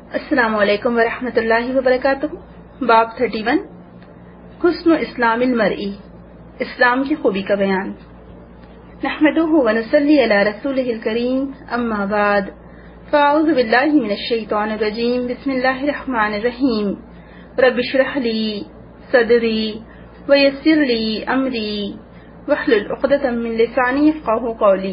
السلام علیکم ورحمۃ اللہ وبرکاتہ۔ باب 31 حسن اسلام المرئی، اسلام کی خوبی کا بیان۔ نحمده ونصلی علی رسولہ الکریم، اما بعد فاعوذ باللہ من الشیطان الرجیم، بسم اللہ الرحمن الرحیم۔ رب اشرح لی صدری ویسر لی امری واحلل عقدۃ من لسانی یفقہوا قولی۔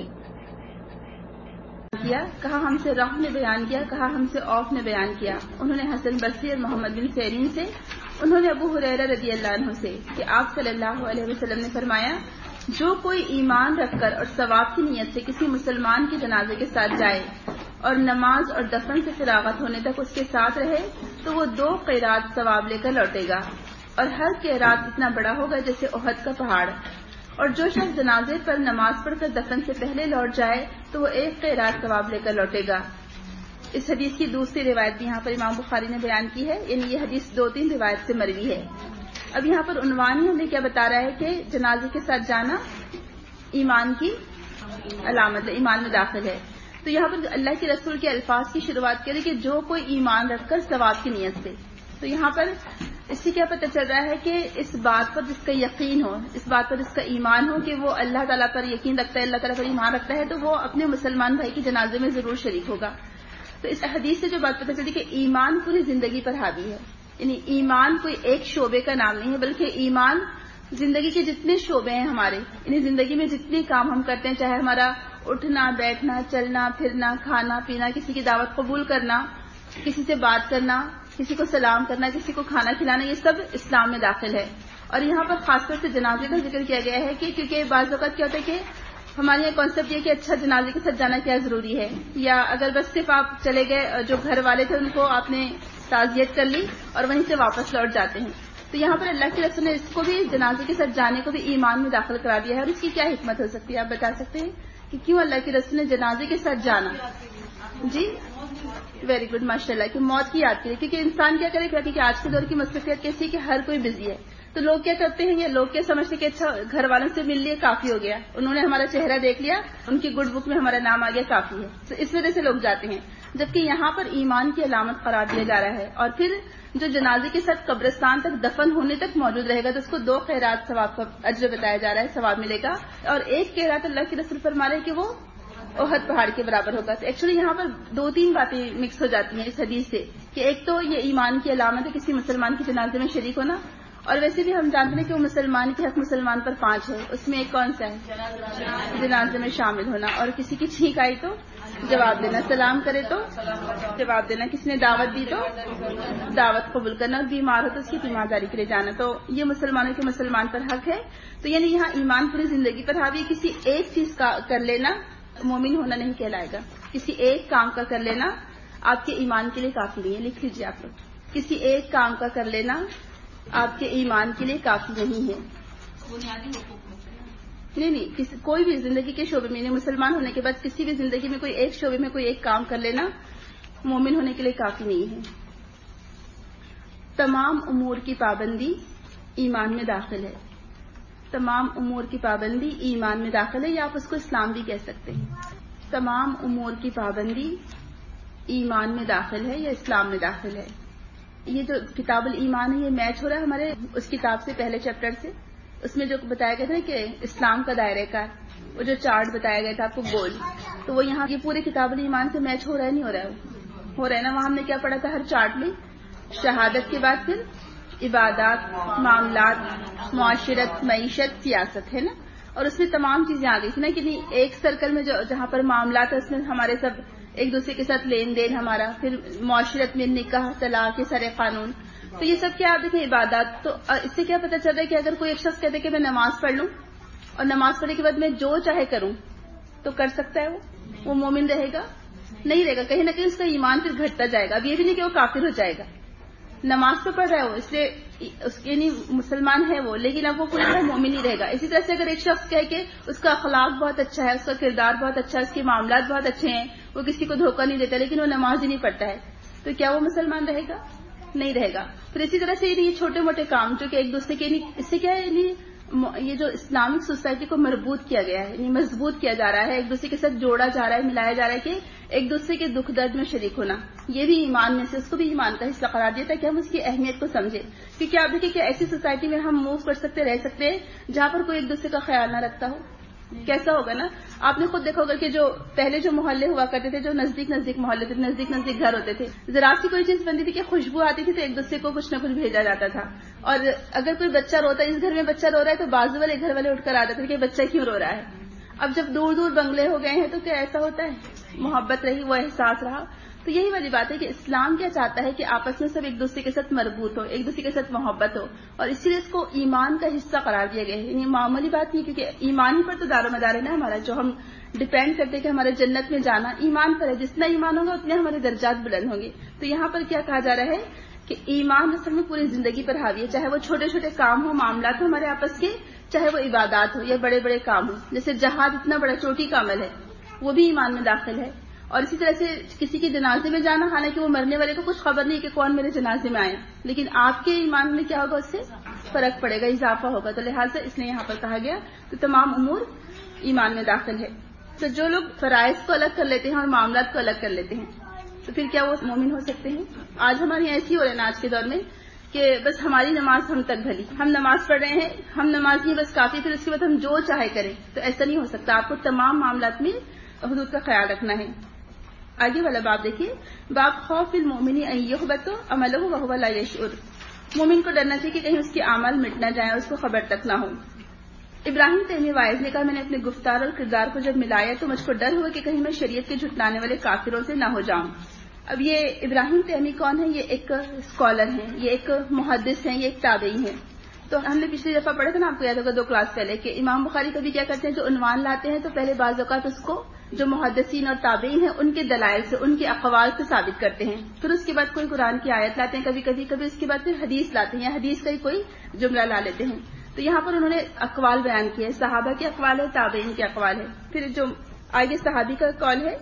کہا ہم سے رح نے بیان کیا، کہا ہم سے اوف نے بیان کیا۔ انہوں نے حسن بصری اور محمد بن سیرین سے، انہوں نے ابو ہریرہ رضی اللہ عنہ سے کہ آپ صلی اللہ علیہ وسلم نے فرمایا، جو کوئی ایمان رکھ کر اور ثواب کی نیت سے کسی مسلمان کے جنازے کے ساتھ جائے اور نماز اور دفن سے فراغت ہونے تک اس کے ساتھ رہے تو وہ 2 قیرات ثواب لے کر لوٹے گا، اور ہر قیرات اتنا بڑا ہوگا جیسے احد کا پہاڑ۔ اور جو شخص جنازے پر نماز پڑھ کر دفن سے پہلے لوٹ جائے تو وہ 1 قیرات ثواب لے کر لوٹے گا۔ اس حدیث کی دوسری روایت بھی یہاں پر امام بخاری نے بیان کی ہے، یعنی یہ حدیث 2-3 روایت سے مروی ہے۔ اب یہاں پر عنوان ہی ہمیں کیا بتا رہا ہے کہ جنازے کے ساتھ جانا ایمان کی علامت ہے، ایمان میں داخل ہے۔ تو یہاں پر اللہ کے رسول کے الفاظ کی شروعات کرے کہ جو کوئی ایمان رکھ کر ثواب کی نیت سے، تو یہاں پر اس سے کیا پتہ چل رہا ہے کہ اس بات پر جس کا یقین ہو، اس بات پر جس کا ایمان ہو کہ وہ اللہ تعالیٰ پر یقین رکھتا ہے، اللہ تعالیٰ پر ایمان رکھتا ہے، تو وہ اپنے مسلمان بھائی کے جنازے میں ضرور شریک ہوگا۔ تو اس حدیث سے جو بات پتہ چلتی کہ ایمان پوری زندگی پر حاوی ہے، یعنی ایمان کوئی ایک شعبے کا نام نہیں ہے، بلکہ ایمان زندگی کے جتنے شعبے ہیں ہمارے، یعنی زندگی میں جتنے کام ہم کرتے ہیں، چاہے ہمارا اٹھنا بیٹھنا چلنا پھرنا کھانا پینا، کسی کی دعوت قبول کرنا، کسی سے بات کرنا، کسی کو سلام کرنا، کسی کو کھانا کھلانا، یہ سب اسلام میں داخل ہے۔ اور یہاں پر خاص طور سے جنازے کا ذکر کیا گیا ہے کہ کیونکہ بعض اوقات کیا ہوتا ہے کہ ہمارے یہاں کانسیپٹ یہ کہ اچھا جنازے کے ساتھ جانا کیا ضروری ہے، یا اگر بس صرف آپ چلے گئے، جو گھر والے تھے ان کو آپ نے تعزیت کر لی اور وہیں سے واپس لوٹ جاتے ہیں۔ تو یہاں پر اللہ کے رسول نے اس کو بھی جنازے کے ساتھ جانے کو بھی ایمان میں داخل کرا دیا ہے، اور اس کی کیا حکمت ہو سکتی ہے آپ بتا سکتے ہیں کہ کیوں اللہ کے رسول نے جنازے کے ساتھ جانا؟ جی ویری گڈ، ماشاء اللہ، کہ موت کی یاد کے لیے، کیونکہ انسان کیا کرے کہ آج کے دور کی مصروفیت کیسی ہے کہ ہر کوئی بزی ہے، تو لوگ کیا کرتے ہیں، یا لوگ کیا سمجھتے ہیں کہ اچھا گھر والوں سے مل لیے کافی ہو گیا، انہوں نے ہمارا چہرہ دیکھ لیا، ان کی گڈ بک میں ہمارا نام آ گیا کافی ہے، تو اس وجہ سے لوگ جاتے ہیں، جبکہ یہاں پر ایمان کی علامت قرار دیا جا رہا ہے۔ اور پھر جو جنازے کے ساتھ قبرستان تک دفن ہونے تک موجود رہے گا تو اس کو 2 قیرات ثواب کا اجر بتایا جا رہا ہے، ثواب ملے گا، اور 1 قیرات اللہ کے رسول فرما رہے ہیں کہ وہ احد پہاڑ کے برابر ہوگا۔ تو ایکچولی یہاں پر 2-3 باتیں مکس ہو جاتی ہیں اس حدیث سے، کہ ایک تو یہ ایمان کی علامت ہے کسی مسلمان کے جنازے میں شریک ہونا، اور ویسے بھی ہم جانتے ہیں کہ وہ مسلمان کے حق مسلمان پر 5 ہے، اس میں ایک کون سا ہے؟ جنازے میں شامل ہونا، اور کسی کی چھینک آئی تو جواب دینا، سلام کرے تو جواب دینا، کسی نے دعوت دی تو دعوت قبول کرنا، اور بیمار ہو تو اس کی تیمارداری کے لیے جانا، تو یہ مسلمانوں کے مسلمان پر حق ہے۔ تو یعنی یہاں ایمان پوری زندگی پر حاوی، کسی ایک چیز کا کر لینا مومن ہونا نہیں کہلائے گا، کسی ایک کام کا کر لینا آپ کے ایمان کے لیے کافی نہیں ہے، لکھ لیجیے آپ لوگ، کسی ایک کام کا کر لینا آپ کے ایمان کے لیے کافی نہیں ہے۔ نہیں، کوئی بھی زندگی کے شعبے میں، مسلمان ہونے کے بعد کسی بھی زندگی میں کوئی ایک شعبے میں کوئی ایک کام کر لینا مومن ہونے کے لیے کافی نہیں ہے۔ تمام امور کی پابندی ایمان میں داخل ہے، تمام امور کی پابندی ایمان میں داخل ہے، یا آپ اس کو اسلام بھی کہہ سکتے ہیں۔ تمام امور کی پابندی ایمان میں داخل ہے یا اسلام میں داخل ہے۔ یہ جو کتاب الایمان ہے یہ میچ ہو رہا ہے ہمارے اس کتاب سے، پہلے چیپٹر سے، اس میں جو بتایا گیا تھا نا کہ اسلام کا دائرہ کار، وہ جو چارٹ بتایا گیا تھا آپ کو گول، تو وہ یہاں یہ پورے کتاب الایمان سے میچ ہو رہا ہے نہیں ہو رہا ہے؟ ہو رہا ہے نا۔ وہاں ہم نے کیا پڑھا تھا ہر چارٹ میں؟ شہادت کے بعد پھر عبادات، معاملات، معاشرت، معیشت، سیاست، ہے نا، اور اس میں تمام چیزیں آ گئی تھی نا، کہ نہیں ایک سرکل میں جہاں پر معاملات ہے اس میں ہمارے سب ایک دوسرے کے ساتھ لین دین ہمارا، پھر معاشرت میں نکاح طلاق، سارے قانون، تو یہ سب کیا دیکھیں عبادات۔ تو اس سے کیا پتہ چل رہا ہے کہ اگر کوئی ایک شخص کہتے کہ میں نماز پڑھ لوں اور نماز پڑھنے کے بعد میں جو چاہے کروں تو کر سکتا ہے، وہ مومن رہے گا؟ نہیں رہے گا، کہیں نہ کہیں اس کا ایمان پھر گھٹتا جائے گا۔ اب یہ بھی نہیں کہ وہ کافر ہو جائے گا، نماز تو پڑھ رہا ہے وہ، اس لیے یعنی مسلمان ہے وہ، لیکن اب وہ پوری طرح مومن نہیں رہے گا۔ اسی طرح سے اگر ایک شخص کہے کہ اس کا اخلاق بہت اچھا ہے، اس کا کردار بہت اچھا ہے، اس کے معاملات بہت اچھے ہیں، وہ کسی کو دھوکہ نہیں دیتا، لیکن وہ نماز ہی نہیں پڑھتا ہے، تو کیا وہ مسلمان رہے گا؟ نہیں رہے گا۔ پھر اسی طرح سے یہ چھوٹے موٹے کام جو کہ ایک دوسرے کے، اس سے کیا ہے یہ جو اسلامک سوسائٹی کو مربوط کیا گیا ہے، یعنی مضبوط کیا جا رہا ہے، ایک دوسرے کے ساتھ جوڑا جا رہا ہے، ملایا جا رہا ہے کہ ایک دوسرے کے دکھ درد میں شریک ہونا، یہ بھی ایمان میں سے، اس کو بھی ایمان کا حصہ قرار دیا تاکہ ہم اس کی اہمیت کو سمجھیں. کیونکہ آپ دیکھیں کہ ایسی سوسائٹی میں ہم موو کر سکتے، رہ سکتے ہیں جہاں پر کوئی ایک دوسرے کا خیال نہ رکھتا ہو. کیسا ہوگا نا؟ آپ نے خود دیکھا ہوگا کہ جو پہلے جو محلے ہوا کرتے تھے، جو نزدیک نزدیک محلے تھے، نزدیک نزدیک گھر ہوتے تھے، ذرا سی کوئی چیز بنتی تھی کہ خوشبو آتی تھی تو ایک دوسرے کو کچھ نہ کچھ بھیجا جاتا تھا. اور اگر کوئی بچہ روتا ہے، اس گھر میں بچہ رو رہا ہے تو بازو والے گھر والے اٹھ کر آتے تھے کہ بچہ کیوں رو رہا ہے. اب جب دور دور بنگلے ہو گئے ہیں تو کیا ایسا ہوتا ہے؟ محبت رہی، وہ احساس رہا. تو یہی والی بات ہے کہ اسلام کیا چاہتا ہے کہ آپس میں سب ایک دوسرے کے ساتھ مربوط ہو، ایک دوسرے کے ساتھ محبت ہو، اور اسی لیے اس کو ایمان کا حصہ قرار دیا گیا ہے. یعنی معمولی بات نہیں، کیونکہ ایمان ہی پر تو دار و مدار ہے نا ہمارا، جو ہم ڈپینڈ کرتے ہیں کہ ہمارے جنت میں جانا ایمان پر ہے. جتنا ایمان ہوگا اتنے ہمارے درجات بلند ہوں گے. تو یہاں پر کیا کہا جا رہا ہے کہ ایمان اصل میں پوری زندگی پر حاوی ہے، چاہے وہ چھوٹے چھوٹے کام ہوں، معاملات ہوں ہمارے آپس کے، چاہے وہ عبادات ہو یا بڑے بڑے کام ہوں. جیسے جہاد اتنا بڑا چوٹی کا عمل ہے، وہ بھی ایمان میں داخل ہے. اور اسی طرح سے کسی کے جنازے میں جانا، حالانکہ وہ مرنے والے کو کچھ خبر نہیں کہ کون میرے جنازے میں آیا، لیکن آپ کے ایمان میں کیا ہوگا، اس سے فرق پڑے گا، اضافہ ہوگا. تو لہٰذا اس لیے یہاں پر کہا گیا تو تمام امور ایمان میں داخل ہے. تو جو لوگ فرائض کو الگ کر لیتے ہیں اور معاملات کو الگ کر لیتے ہیں تو پھر کیا وہ مومن ہو سکتے ہیں؟ آج ہماری ایسی ہو رہے ہیں آج کے دور میں کہ بس ہماری نماز ہم تک بھلی، ہم نماز پڑھ رہے ہیں، ہم نماز نہیں بس کافی، پھر اس کے بعد ہم جو چاہے کریں. تو ایسا نہیں ہو سکتا. آپ کو تمام معاملات میں حدود کا خیال رکھنا ہے. آگے والا باب دیکھیے، باب خوف المؤمن ان یحبط عملہ وهو لا یشعر. مومن کو ڈرنا چاہیے کہ کہیں اس کے اعمال مٹ نہ جائیں، اس کو خبر تک نہ ہو. ابراہیم تیمی وائز نے کہا، میں نے اپنے گفتار اور کردار کو جب ملایا تو مجھ کو ڈر ہوا کہ کہیں میں شریعت کے جھٹلانے والے کافروں سے نہ ہو جاؤں. اب یہ ابراہیم تیمی کون ہے؟ یہ ایک اسکالر ہیں، یہ ایک محدث ہیں، یہ ایک تابعی ہیں. تو ہم نے پچھلی دفعہ پڑھا تھا نا، آپ کو یاد ہوگا 2 کلاس پہلے، کہ امام بخاری کبھی کیا کرتے ہیں، جو عنوان لاتے ہیں تو پہلے بعض اوقات اس کو جو محدثین اور تابعین ہیں ان کے دلائل سے، ان کے اقوال سے ثابت کرتے ہیں. پھر اس کے بعد کوئی قرآن کی آیت لاتے ہیں، کبھی اس کے بعد پھر حدیث لاتے ہیں یا حدیث کا ہی کوئی جملہ لا لیتے ہیں. تو یہاں پر انہوں نے اقوال بیان کیے، صحابہ کے اقوال ہے، تابعین کے اقوال ہے. پھر جو آگے صحابی کا قول ہے،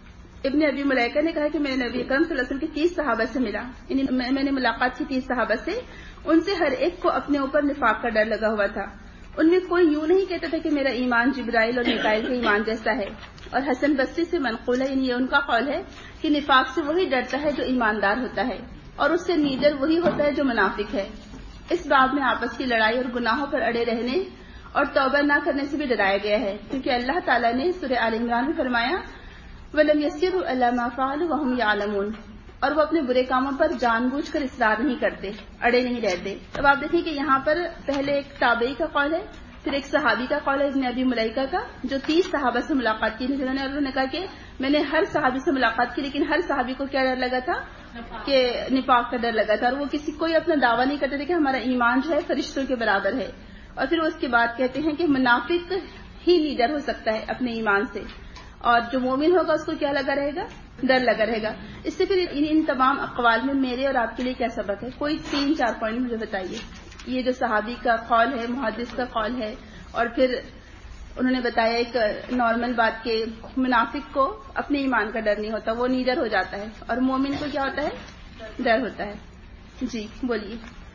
ابن ابی ملیکہ نے کہا کہ میں نے نبی اکرم صلی اللہ علیہ وسلم کے 30 صحابہ سے ملا، یعنی میں نے ملاقات کی 30 صحابہ سے، ان سے ہر ایک کو اپنے اوپر نفاق کا ڈر لگا ہوا تھا. ان میں کوئی یوں نہیں کہتا تھا کہ میرا ایمان جبرائیل اور میکائیل کے ایمان جیسا ہے. اور حسن بصری سے منقول ہے، یعنی یہ ان کا قول ہے کہ نفاق سے وہی ڈرتا ہے جو ایماندار ہوتا ہے، اور اس سے نیڈر وہی ہوتا ہے جو منافق ہے. اس باب میں آپس کی لڑائی اور گناہوں پر اڑے رہنے اور توبہ نہ کرنے سے بھی ڈرایا گیا ہے، کیونکہ اللہ تعالیٰ نے سورہ آل عمران میں فرمایا وَلَمْ يَسِّرُوا عَلَىٰ مَا فَعَلُوا وَهُمْ يَعْلَمُونَ، اور وہ اپنے برے کاموں پر جان بوجھ کر اصرار نہیں کرتے، اڑے نہیں رہتے. اب آپ دیکھیں کہ یہاں پر پہلے ایک تابعی کا قول ہے، پھر ایک صحابی کا قول ہے ابن ابی ملیکہ کا، جو 30 صحابہ سے ملاقات کی، انہوں نے کہا کہ میں نے ہر صحابی سے ملاقات کی، لیکن ہر صحابی کو کیا ڈر لگا تھا کہ نفاق کا ڈر لگا تھا، اور وہ کسی کوئی اپنا دعویٰ نہیں کرتے تھے کہ ہمارا ایمان جو ہے فرشتوں کے برابر ہے. اور پھر اس کے بعد کہتے ہیں کہ منافق ہی لیڈر ہو سکتا ہے اپنے ایمان سے، اور جو مومن ہوگا اس کو کیا لگا رہے گا؟ ڈر لگا رہے گا. اس سے پھر ان تمام اقوال میں میرے اور آپ کے لیے کیا سبق ہے؟ کوئی 3-4 پوائنٹ مجھے بتائیے. یہ جو صحابی کا قول ہے، محدث کا قول ہے، اور پھر انہوں نے بتایا ایک نارمل بات کہ منافق کو اپنے ایمان کا ڈر نہیں ہوتا، وہ نیڈر ہو جاتا ہے، اور مومن کو کیا ہوتا ہے؟ ڈر ہوتا ہے. جی بولیے.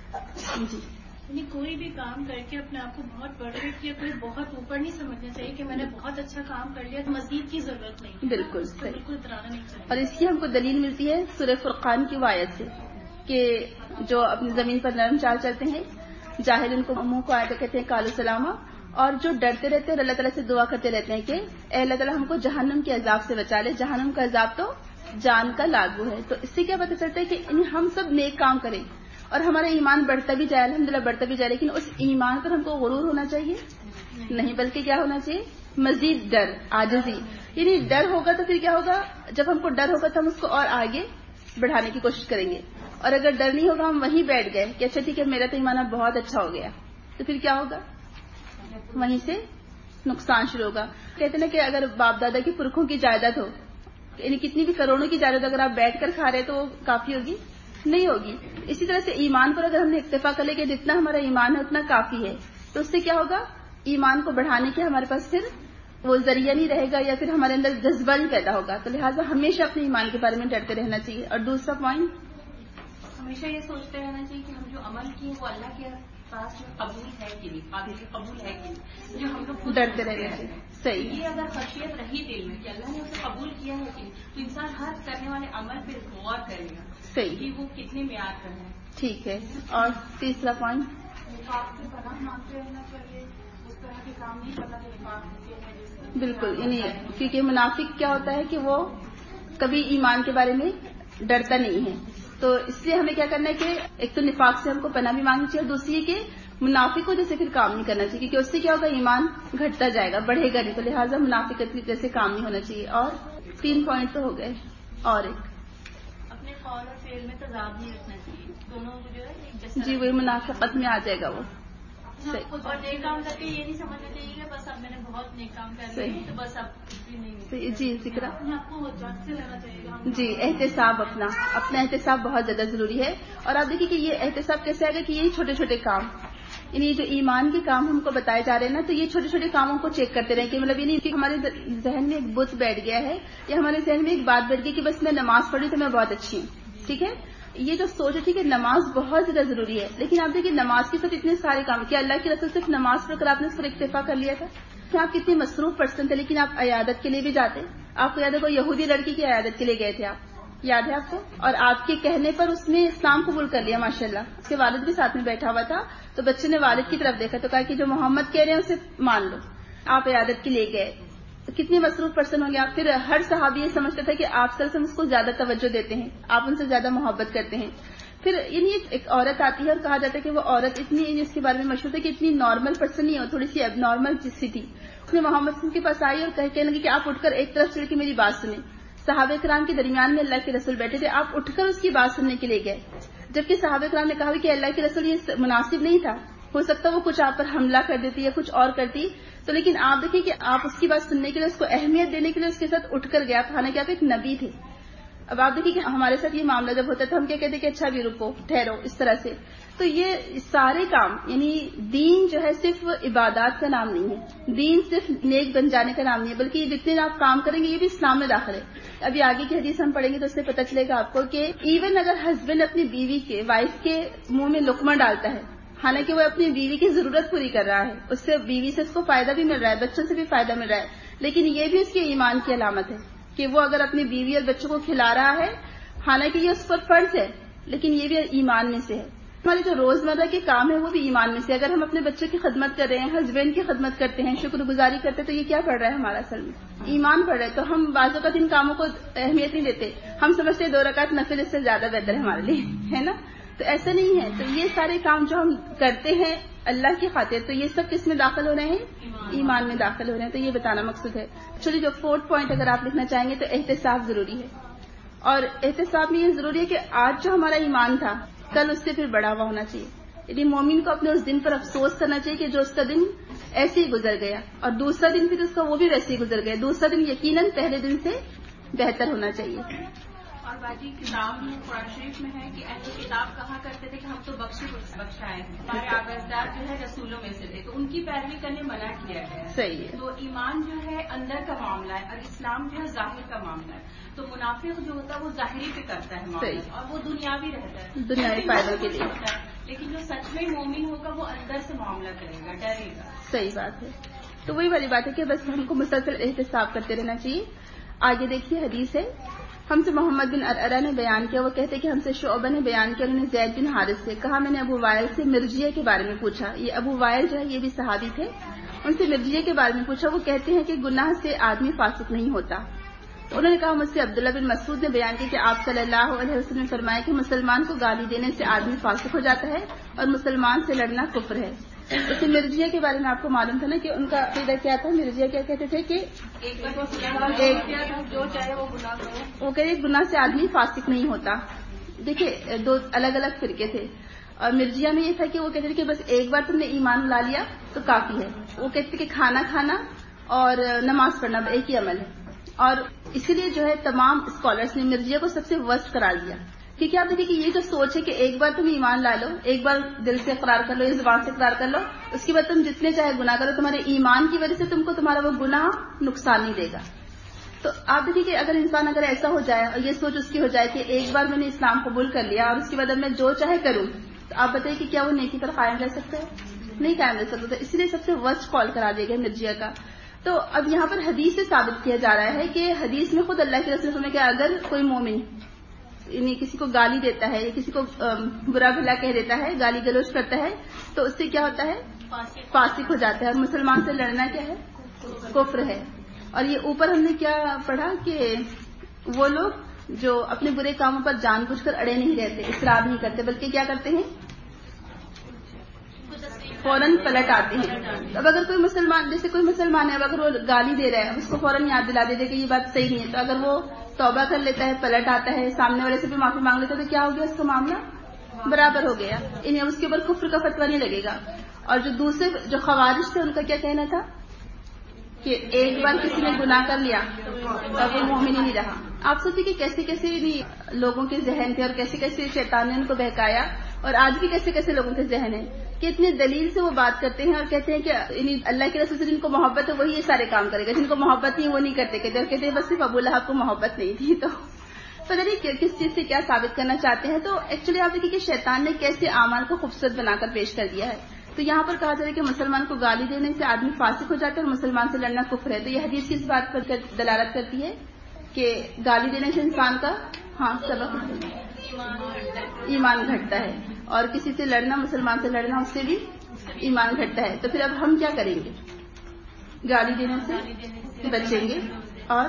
جی یعنی کوئی بھی کام کر کے اپنے آپ کو بہت پرفیکٹ یا کوئی بہت اوپر نہیں سمجھنا چاہیے کہ میں نے بہت اچھا کام کر لیا تو مزید کی ضرورت نہیں. بالکل بالکل اترانا نہیں چاہیے. اور اس کی ہم کو دلیل ملتی ہے سورہ فرقان کی آیت سے کہ جو اپنی زمین پر نرم چال چلتے ہیں، جاہل ان کو منہ کو آئے تو کہتے ہیں کالو سلامہ، اور جو ڈرتے رہتے ہیں اور اللہ تعالیٰ سے دعا کرتے رہتے ہیں کہ اے اللہ تعالیٰ ہم کو جہنم کے عذاب سے بچا لے. جہنم کا عذاب تو جان کا لاگو ہے. تو اس سے کیا پتہ چلتا ہے کہ ہم سب نیک کام کریں اور ہمارا ایمان بڑھتا بھی جائے، الحمدللہ بڑھتا بھی جائے، لیکن اس ایمان پر ہم کو غرور ہونا چاہیے نہیں، بلکہ کیا ہونا چاہیے؟ مزید ڈر، عاجزی. یعنی ڈر ہوگا تو پھر کیا ہوگا؟ جب ہم کو ڈر ہوگا تو ہم اس کو اور آگے بڑھانے کی کوشش کریں گے. اور اگر ڈر نہیں ہوگا، ہم وہیں بیٹھ گئے کہ اچھا ٹھیک ہے میرا تو ایمان بہت اچھا ہو گیا، تو پھر کیا ہوگا؟ وہیں سے نقصان شروع ہوگا. کہتے ہیں کہ اگر باپ دادا کی پرکھوں کی جائیداد ہو، یعنی کتنی بھی کروڑوں کی جائیداد اگر آپ بیٹھ کر کھا رہے تو وہ کافی ہوگی؟ نہیں ہوگی. اسی طرح سے ایمان پر اگر ہم نے اکتفا کر لے کہ جتنا ہمارا ایمان ہے اتنا کافی ہے، تو اس سے کیا ہوگا؟ ایمان کو بڑھانے کے ہمارے پاس پھر وہ ذریعہ نہیں رہے گا، یا پھر ہمارے اندر جذبہ نہیں پیدا ہوگا. تو لہٰذا ہمیشہ اپنے ایمان کے بارے میں ڈرتے رہنا چاہیے. اور دوسرا پوائنٹ، ہمیشہ یہ سوچتے رہنا چاہیے کہ ہم جو عمل کیے وہ اللہ کے پاس میں قبول ہے کہ نہیں، قابل قبول ہے کہ نہیں، جو ہم لوگ ڈرتے رہتے ہیں. صحیح. یہ اگر خشیت رہی دل میں کہ اللہ نے اسے قبول کیا ہے کہ نہیں، تو انسان ہر کرنے والے عمل پہ غور کرے گا صحیح کہ وہ کتنے معیار کا ہے. ٹھیک ہے. اور تیسرا پوائنٹ، نفاق سے پناہ مانگتے رہنا چاہیے، اس طرح کے کام نہیں کرنا کہ نفاق ہوتے ہیں. بالکل. یعنی کیونکہ منافق کیا ہوتا ہے کہ وہ کبھی ایمان کے بارے میں ڈرتا نہیں ہے، تو اس لیے ہمیں کیا کرنا ہے کہ ایک تو نفاق سے ہم کو پناہ بھی مانگنی چاہیے، اور دوسری کہ منافق کو جیسے پھر کام نہیں کرنا چاہیے، کیونکہ اس سے کیا ہوگا، ایمان گھٹتا جائے گا، بڑھے گا نہیں، تو لہٰذا منافقت جیسے کام نہیں ہونا چاہیے. اور 3 پوائنٹ تو ہو گئے. اور ایک اپنے قول اور فعل میں تضاد نہیں رکھنا چاہیے، دونوں کو جو ہے ایک جیسا. جی وہی منافقت میں آ جائے گا وہ. اور نیک کام کر کے یہ نہیں سمجھنا چاہیے کہ بس اب میں نے بہت نیک کام کر لیے تو بس اب کچھ بھی نہیں. جی ذکر. آپ کو جان سے لینا چاہیے. جی احتساب، اپنا احتساب بہت زیادہ ضروری ہے. اور آپ دیکھیے کہ یہ احتساب کیسے آئے گا کہ یہ چھوٹے چھوٹے کام، یعنی جو ایمان کے کام ہم کو بتائے جا رہے ہیں نا، تو یہ چھوٹے چھوٹے کاموں کو چیک کرتے رہیں کہ مطلب یہ نہیں کہ ہمارے ذہن میں ایک بت بیٹھ گیا ہے یا ہمارے ذہن میں ایک بات بیٹھ گئی کہ بس میں نماز پڑھی تو میں بہت اچھی ہوں. ٹھیک ہے، یہ جو سوچ ہے ٹھیک ہے، نماز بہت زیادہ ضروری ہے، لیکن آپ دیکھیے نماز کے ساتھ اتنے سارے کام کیا اللہ کے رسول صرف نماز پڑھ کر آپ نے اس پر اکتفا کر لیا تھا کہ آپ کتنے مصروف پرسن تھے، لیکن آپ عیادت کے لیے بھی جاتے. آپ کو یاد ہے کوئی یہودی لڑکی کی عیادت کے لیے گئے تھے آپ، یاد ہے آپ کو، اور آپ کے کہنے پر اس نے اسلام قبول کر لیا ماشاءاللہ. اس کے والد بھی ساتھ میں بیٹھا ہوا تھا، تو بچے نے والد کی طرف دیکھا تو کہا کہ جو محمد کہہ رہے ہیں اسے مان لو. آپ عیادت کے لیے گئے، کتنے مصروف پرسن ہوں گے آپ. پھر ہر صحابی یہ سمجھتا تھا کہ آپ صلی اللہ علیہ وسلم اس کو زیادہ توجہ دیتے ہیں، آپ ان سے زیادہ محبت کرتے ہیں. پھر یعنی ایک عورت آتی ہے اور کہا جاتا ہے کہ وہ عورت اتنی، اس کے بارے میں مشہور ہے کہ اتنی نارمل پرسن نہیں ہو، تھوڑی سی اب نارمل سی تھی. اس نے محمد صلی اللہ علیہ وسلم کے پاس آئی اور کہنے لگی کہ آپ اٹھ کر ایک طرف چڑھ کے میری بات سنیں. صحابہ کرام کے درمیان میں اللہ کے رسول بیٹھے تھے، آپ اٹھ کر اس کی بات سننے کے لیے گئے، جبکہ صحابہ کرام نے کہا کہ اللہ کے رسول یہ مناسب نہیں تھا، ہو سکتا وہ کچھ آپ پر حملہ کر دیتی یا کچھ اور کرتی. تو لیکن آپ دیکھیں کہ آپ اس کی بات سننے کے لیے، اس کو اہمیت دینے کے لیے اس کے ساتھ اٹھ کر گیا، حالانکہ آپ ایک نبی تھے. اب آپ دیکھیں کہ ہمارے ساتھ یہ معاملہ جب ہوتا ہے تو ہم کیا کہتے ہیں کہ اچھا بھی رکو، ٹھہرو، اس طرح سے. تو یہ سارے کام، یعنی دین جو ہے صرف عبادات کا نام نہیں ہے، دین صرف نیک بن جانے کا نام نہیں ہے، بلکہ یہ جتنے آپ کام کریں گے یہ بھی اسلام میں داخل ہے. ابھی آگے کی حدیث ہم پڑھیں گے تو اس سے پتہ چلے گا آپ کو کہ ایون اگر ہسبینڈ اپنی بیوی کے، وائف کے منہ میں لقمہ ڈالتا ہے، حالانکہ وہ اپنی بیوی کی ضرورت پوری کر رہا ہے، اس سے بیوی سے اس کو فائدہ بھی مل رہا ہے، بچوں سے بھی فائدہ مل رہا ہے، لیکن یہ بھی اس کے ایمان کی علامت ہے کہ وہ اگر اپنی بیوی اور بچوں کو کھلا رہا ہے، حالانکہ یہ اس پر فرض ہے لیکن یہ بھی ایمان میں سے ہے. ہمارے جو روزمرہ کے کام ہے وہ بھی ایمان میں سے. اگر ہم اپنے بچوں کی خدمت کر رہے ہیں، ہسبینڈ کی خدمت کرتے ہیں، شکر گزاری کرتے ہیں، تو یہ کیا پڑھ رہا ہے ہمارا اصل میں ایمان پڑھ رہا ہے. تو ہم بعض اوقات ان کاموں کو اہمیت نہیں دیتے، ہم سمجھتے ہیں 2 رکعت نفل اس سے زیادہ بہتر ہے ہمارے لیے، ہے نا. تو ایسا نہیں ہے. تو یہ سارے کام جو ہم کرتے ہیں اللہ کی خاطر، تو یہ سب کس میں داخل ہو رہے ہیں؟ ایمان میں داخل ہو رہے ہیں. تو یہ بتانا مقصود ہے. چلیے جو 4 پوائنٹ اگر آپ لکھنا چاہیں گے تو احتساب ضروری ہے. اور احتساب میں یہ ضروری ہے کہ آج جو ہمارا ایمان تھا کل اس سے پھر بڑا ہوا ہونا چاہیے. یعنی مومن کو اپنے اس دن پر افسوس کرنا چاہیے کہ جو اس کا دن ایسے ہی گزر گیا، اور دوسرا دن پھر اس کا وہ بھی ویسے ہی گزر گیا. دوسرا دن یقیناً پہلے دن سے بہتر ہونا چاہیے. اور باقی کتاب میں قرآن شریف میں ہے کہ اہل کتاب کہا کرتے تھے کہ ہم تو بخشائے ہیں، ہمارے آغازدار جو ہے رسولوں میں سے تھے، تو ان کی پیروی کرنے منع کیا گیا. صحیح ہے. تو ایمان جو ہے اندر کا معاملہ ہے اور اسلام جو ہے ظاہر کا معاملہ ہے. تو منافق جو ہوتا ہے وہ ظاہری پہ کرتا ہے معاملہ اور وہ دنیاوی رہتا ہے، دنیاوی فائدوں کے لیے. لیکن جو سچ میں مومن ہوگا وہ اندر سے معاملہ کرے گا، ڈرے گا. صحیح بات ہے. تو وہی والی بات ہے کہ بس ہم کو مسلسل احتساب کرتے رہنا چاہیے. آگے دیکھیے حدیث ہے، ہم سے محمد بن ارعرہ نے بیان کیا، وہ کہتے کہ ہم سے شعبہ نے بیان کیا، انہوں نے زید بن حارث سے کہا میں نے ابو وائل سے مرجیہ کے بارے میں پوچھا. یہ ابو وائل جو ہے یہ بھی صحابی تھے، ان سے مرجیہ کے بارے میں پوچھا. وہ کہتے ہیں کہ گناہ سے آدمی فاسق نہیں ہوتا. تو انہوں نے کہا مجھ سے عبداللہ بن مسعود نے بیان کیا کہ آپ صلی اللہ علیہ وسلم نے فرمایا کہ مسلمان کو گالی دینے سے آدمی فاسق ہو جاتا ہے اور مسلمان سے لڑنا کفر ہے. جیسے مرجیہ کے بارے میں آپ کو معلوم تھا نا کہ ان کا عقیدہ کیا تھا. مرجیہ کیا کہتے تھے کہ جو چاہے وہ گناہ کرے، وہ کہتے گناہ سے آدمی فاسق نہیں ہوتا. دیکھیے 2 الگ الگ فرقے تھے، اور مرجیہ میں یہ تھا کہ وہ کہتے تھے کہ بس ایک بار تم نے ایمان لا لیا تو کافی ہے. وہ کہتے تھے کہ کھانا کھانا اور نماز پڑھنا ایک ہی عمل ہے. اور اسی لیے جو ہے تمام اسکالرس نے مرجیہ کو سب سے ورسٹ قرار دیا. کیونکہ آپ دیکھیں کہ یہ جو سوچ ہے کہ ایک بار تم ایمان لا لو، ایک بار دل سے اقرار کر لو، زبان سے اقرار کر لو، اس کے بعد تم جتنے چاہے گناہ کرو، تمہارے ایمان کی وجہ سے تم کو تمہارا وہ گناہ نقصان نہیں دے گا. تو آپ دیکھیں کہ اگر انسان ایسا ہو جائے اور یہ سوچ اس کی ہو جائے کہ ایک بار میں نے اسلام قبول کر لیا اور اس کے بعد اب میں جو چاہے کروں، تو آپ بتائیے کہ کیا وہ نیکی پر قائم رہ سکتا ہے؟ نہیں قائم رہ سکتا. اسی لیے سب سے ورسٹ کال کرا دیا گیا مرجیہ کا. تو اب یہاں پر حدیث سے ثابت کیا جا رہا ہے کہ حدیث میں خود اللہ کے رسول نے کہ اگر کوئی مومن یعنی کسی کو گالی دیتا ہے یا کسی کو برا بھلا کہہ دیتا ہے, گالی گلوچ کرتا ہے, تو اس سے کیا ہوتا ہے؟ فاسق ہو جاتا ہے. اور مسلمان سے لڑنا کیا ہے؟ کفر ہے. اور یہ اوپر ہم نے کیا پڑھا کہ وہ لوگ جو اپنے برے کاموں پر جان بوجھ کر اڑے نہیں رہتے, اصرار نہیں کرتے, بلکہ کیا کرتے ہیں؟ فوراً پلٹ آتے ہیں. اب اگر کوئی مسلمان, جیسے کوئی مسلمان ہے, اب اگر وہ گالی دے رہا ہے, اس کو فوراً یاد دلا دے کہ یہ بات صحیح نہیں ہے, تو اگر وہ توبہ کر لیتا ہے, پلٹ آتا ہے, سامنے والے سے بھی معافی مانگ لیتا ہے, تو کیا ہو گیا؟ اس کا معاملہ برابر ہو گیا. انہیں اس کے اوپر کفر کا فتویٰ نہیں لگے گا. اور جو دوسرے جو خوارج تھے, ان کا کیا کہنا تھا کہ ایک بار کسی نے گناہ کر لیا اور وہ مومن ہی نہیں رہا. آپ سوچیں کہ کیسے کیسے لوگوں کے ذہن تھے اور کیسے کیسے شیطان نے ان کو بہکایا, اور آج بھی کیسے کیسے لوگوں کے ذہن ہیں کہ اتنے دلیل سے وہ بات کرتے ہیں اور کہتے ہیں کہ اللہ کے رسول سے جن کو محبت ہے وہی یہ سارے کام کرے گا, جن کو محبت نہیں وہ نہیں کرتے, کہتے ہیں بس صرف ابو لہب کو محبت نہیں تھی. تو پتہ نہیں کس چیز سے کیا ثابت کرنا چاہتے ہیں. تو ایکچولی آپ دیکھیے کہ شیطان نے کیسے اعمال کو خوبصورت بنا کر پیش کر دیا ہے. تو یہاں پر کہا جا رہا ہے کہ مسلمان کو گالی دینے سے آدمی فاسق ہو جاتا ہے اور مسلمان سے لڑنا کفر ہے. تو یہ حدیث کس بات پر دلالت کرتی ہے کہ گالی دینے سے انسان کا سبق ایمان گھٹتا ہے, اور کسی سے لڑنا, مسلمان سے لڑنا, اس سے بھی ایمان گھٹتا ہے. تو پھر اب ہم کیا کریں گے؟ گالی دینے سے بچیں گے اور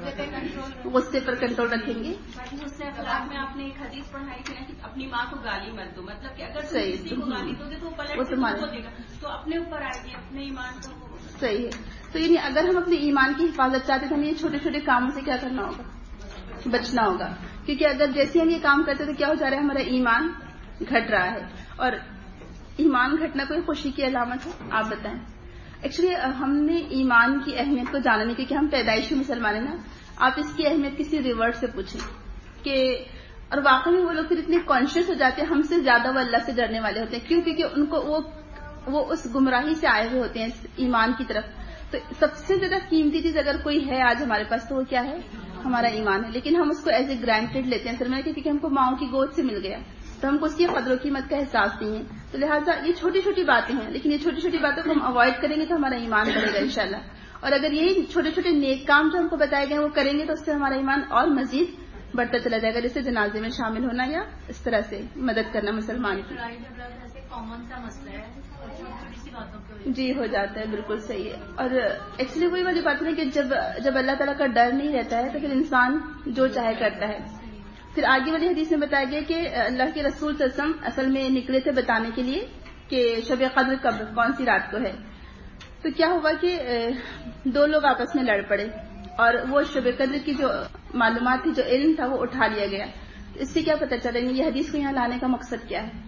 غصے پر کنٹرول رکھیں گے. غصے اخلاق میں آپ نے ایک حدیث پڑھائی تھی کہ اپنی ماں کو گالی مت دو, مطلب کہ اگر کسی کو گالی دو گے تو وہ پلٹ سے دے گا, تو اپنے اوپر آئے گی, اپنے ایمان کو. صحیح ہے. تو یعنی اگر ہم اپنے ایمان کی حفاظت چاہتے تو ہمیں یہ چھوٹے چھوٹے کاموں سے کیا کرنا ہوگا؟ بچنا ہوگا. کیونکہ اگر جیسے ہم یہ کام کرتے تو کیا ہو جا رہا ہے؟ ہمارا ایمان گھٹ رہا ہے. اور ایمان گھٹنا کوئی خوشی کی علامت ہے؟ آپ بتائیں. ایکچولی ہم نے ایمان کی اہمیت کو جانا نہیں, کیونکہ ہم پیدائشی مسلمان ہیں نا. آپ اس کی اہمیت کسی ریورڈ سے پوچھیں کہ, اور واقعی میں وہ لوگ پھر اتنے کانشیس ہو جاتے ہیں, ہم سے زیادہ وہ اللہ سے ڈرنے والے ہوتے ہیں. کیوں؟ کیونکہ ان کو وہ اس گمراہی سے آئے ہوئے ہوتے ہیں ایمان کی طرف. تو سب سے زیادہ قیمتی چیز اگر کوئی ہے آج ہمارے پاس تو وہ کیا ہے؟ ہمارا ایمان ہے. لیکن ہم اس کو ایز اے گرانٹیڈ لیتے ہیں, سر, کیونکہ ہم کو ماؤں کی گود سے مل گیا, تو ہم کو اس کی قدر و قیمت کا احساس نہیں ہے. تو لہٰذا یہ چھوٹی چھوٹی باتیں ہیں, لیکن یہ چھوٹی چھوٹی باتوں کو ہم اوائڈ کریں گے تو ہمارا ایمان بڑھے گا انشاءاللہ. اور اگر یہی چھوٹے چھوٹے نیک کام جو ہم کو بتائے گئے وہ کریں گے تو اس سے ہمارا ایمان اور مزید بڑھتا چلا جائے گا, جیسے جنازے میں شامل ہونا یا اس طرح سے مدد کرنا مسلمان کی. کامن سا مسئلہ ہے, چھوٹی سی باتوں پہ جی ہو جاتا ہے, بالکل صحیح ہے. اور ایکچولی وہی والی بات ہے کہ جب اللہ تعالیٰ کا ڈر نہیں رہتا ہے تو پھر انسان جو چاہے کرتا ہے. پھر آگے والی حدیث میں بتایا گیا کہ اللہ کے رسول صلی اللہ علیہ وسلم اصل میں نکلے تھے بتانے کے لیے کہ شب قدر کب کون سی رات کو ہے. تو کیا ہوا کہ دو لوگ آپس میں لڑ پڑے, اور وہ شب قدر کی جو معلومات تھی, جو علم تھا, وہ اٹھا لیا گیا. اس سے کیا پتہ چلا, یہ حدیث کو یہاں لانے کا مقصد کیا ہے؟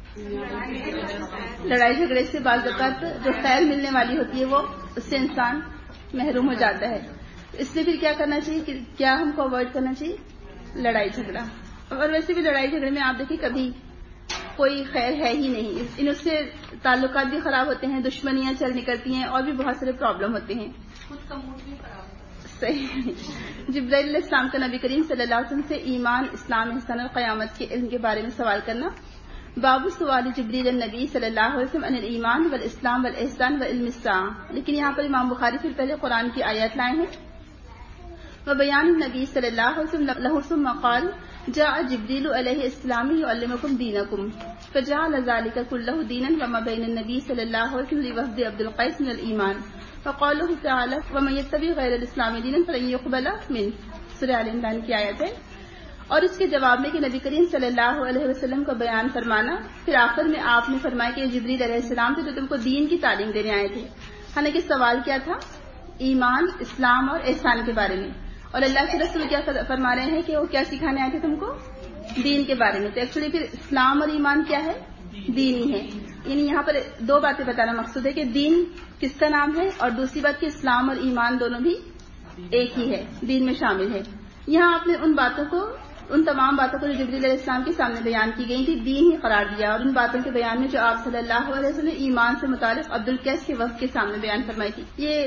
لڑائی جھگڑے سے بعض اوقات جو خیر ملنے والی ہوتی ہے وہ اس سے انسان محروم ہو جاتا ہے. اس لیے پھر کیا کرنا چاہیے کہ کیا ہم کو اوائڈ کرنا چاہیے؟ لڑائی جھگڑا. اور ویسے بھی لڑائی جھگڑے میں آپ دیکھیں کبھی کوئی خیر ہے ہی نہیں, اس سے تعلقات بھی خراب ہوتے ہیں, دشمنیاں چل نکلتی ہیں, اور بھی بہت سارے پرابلم ہوتے ہیں. خود کا موڈ بھی خراب ہوتا ہے. صحیح. جبرائیل علیہ السلام کا نبی کریم صلی اللہ علیہ وسلم سے ایمان, اسلام, احسان اور قیامت کے علم کے بارے میں سوال کرنا. باب سوال جبریل النبی صلی اللہ علیہ وسلم عن الایمان والاسلام والاحسان وعلم الساعہ. لیکن یہاں پر امام بخاری پھر پہلے قرآن کی آیات لائے ہیں. وبیان النبی صلی اللہ علیہ وسلم له ثم قال جاء جبریل علیہ السلام يعلمكم دینکم فجعل ذلك كله دینا وما بین النبی صلی اللہ علیہ وسلم لوفد عبد القیس من الایمان فقاله تعالی ومن يتبع غیر الاسلام دینا فلن يقبل منه. سورہ آل عمران کی آیت ہے. اور اس کے جواب میں کہ نبی کریم صلی اللہ علیہ وسلم کا بیان فرمانا. پھر آخر میں آپ نے فرمایا کہ جبریل علیہ السلام تھے جو تم کو دین کی تعلیم دینے آئے تھے. حالانکہ سوال کیا تھا؟ ایمان, اسلام اور احسان کے بارے میں. اور اللہ کے رسول کیا فرما رہے ہیں کہ وہ کیا سکھانے آئے تھے تم کو؟ دین کے بارے میں. تو ایکچولی پھر اسلام اور ایمان کیا ہے؟ دین ہی ہے. یعنی یہاں پر دو باتیں بتانا مقصود ہے کہ دین کس کا نام ہے, اور دوسری بات کہ اسلام اور ایمان دونوں بھی ایک ہی ہے, دین میں شامل ہے. یہاں آپ نے ان باتوں کو ان تمام باتوں کو جو جبریل علیہ السلام کے سامنے بیان کی گئی تھی دین ہی قرار دیا، اور ان باتوں کے بیان میں جو آپ صلی اللہ علیہ وسلم نے ایمان سے متعلق عبد القیس کے وفد کے سامنے بیان فرمائی تھی. یہ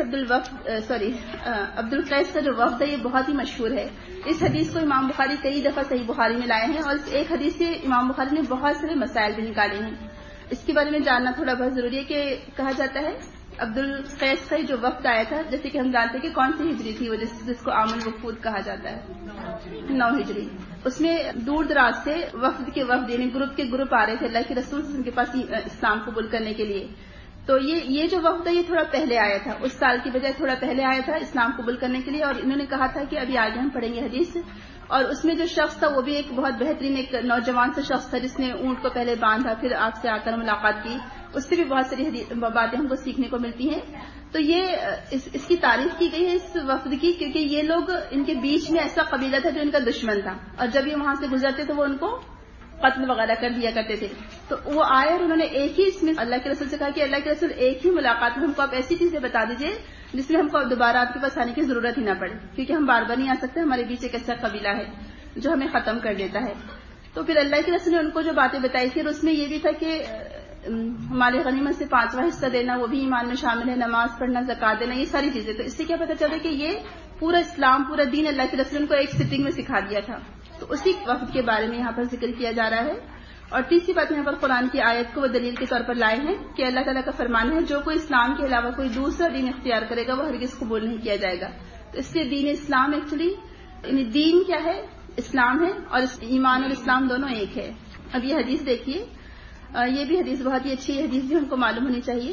عبد القیس کا جو وفد ہے یہ بہت ہی مشہور ہے. اس حدیث کو امام بخاری کئی دفعہ صحیح بخاری میں لائے ہیں، اور اس ایک حدیث سے امام بخاری نے بہت سارے مسائل بھی نکالے ہیں. اس کے بارے میں جاننا تھوڑا بہت ضروری ہے کہ کہا جاتا ہے عبد القیس کا جو وفد آیا تھا، جیسے کہ ہم جانتے ہیں کہ کون سی ہجری تھی وہ جس کو عام الوفود کہا جاتا ہے، 9 ہجری. اس میں دور دراز سے وفد یعنی گروپ کے گروپ آ رہے تھے اللہ کے رسول کے پاس اسلام قبول کرنے کے لیے. تو یہ جو وفد ہے یہ تھوڑا پہلے آیا تھا، اس سال کی بجائے تھوڑا پہلے آیا تھا اسلام قبول کرنے کے لیے، اور انہوں نے کہا تھا کہ ابھی آگے ہم پڑھیں گے حدیث. اور اس میں جو شخص تھا وہ بھی ایک بہت بہترین ایک نوجوان سا شخص تھا جس نے اونٹ کو پہلے باندھا، پھر آپ سے آ کر ملاقات کی. اس سے بھی بہت ساری باتیں ہم کو سیکھنے کو ملتی ہیں. تو یہ اس کی تعریف کی گئی ہے اس وفد کی، کیونکہ یہ لوگ ان کے بیچ میں ایسا قبیلہ تھا جو ان کا دشمن تھا، اور جب یہ وہاں سے گزرتے تو وہ ان کو قتل وغیرہ کر دیا کرتے تھے. تو وہ آئے اور انہوں نے ایک ہی اس میں اللہ کے رسول سے کہا کہ اللہ کے رسول ایک ہی ملاقات میں ہم کو آپ ایسی چیزیں بتا دیجیے جس میں ہم کو دوبارہ آپ کے پاس آنے کی ضرورت ہی نہ پڑے، کیونکہ ہم بار بار نہیں آ سکتے، ہمارے بیچ ایک ایسا قبیلہ ہے جو ہمیں ختم کر دیتا ہے. تو پھر اللہ کے رسول نے ان کو جو باتیں بتائی تھی، اور اس میں یہ بھی تھا کہ ہمارے غنیمت سے 5واں حصہ دینا وہ بھی ایمان میں شامل ہے، نماز پڑھنا، زکات دینا، یہ ساری چیزیں. تو اس سے کیا پتہ چلا کہ یہ پورا اسلام، پورا دین اللہ کے رسول کو ایک سٹنگ میں سکھا دیا تھا. تو اسی وقت کے بارے میں یہاں پر ذکر کیا جا رہا ہے. اور تیسری بات یہاں پر قرآن کی آیت کو وہ دلیل کے طور پر لائے ہیں کہ اللہ تعالیٰ کا فرمان ہے جو کوئی اسلام کے علاوہ کوئی دوسرا دین اختیار کرے گا وہ ہرگز قبول نہیں کیا جائے گا. تو اس لیے دین اسلام ایکچولی یعنی دین کیا ہے؟ اسلام ہے، اور ایمان اور اسلام دونوں ایک ہے. اب یہ حدیث دیکھیے، یہ بھی حدیث بہت ہی اچھی حدیث بھی ہم کو معلوم ہونی چاہیے.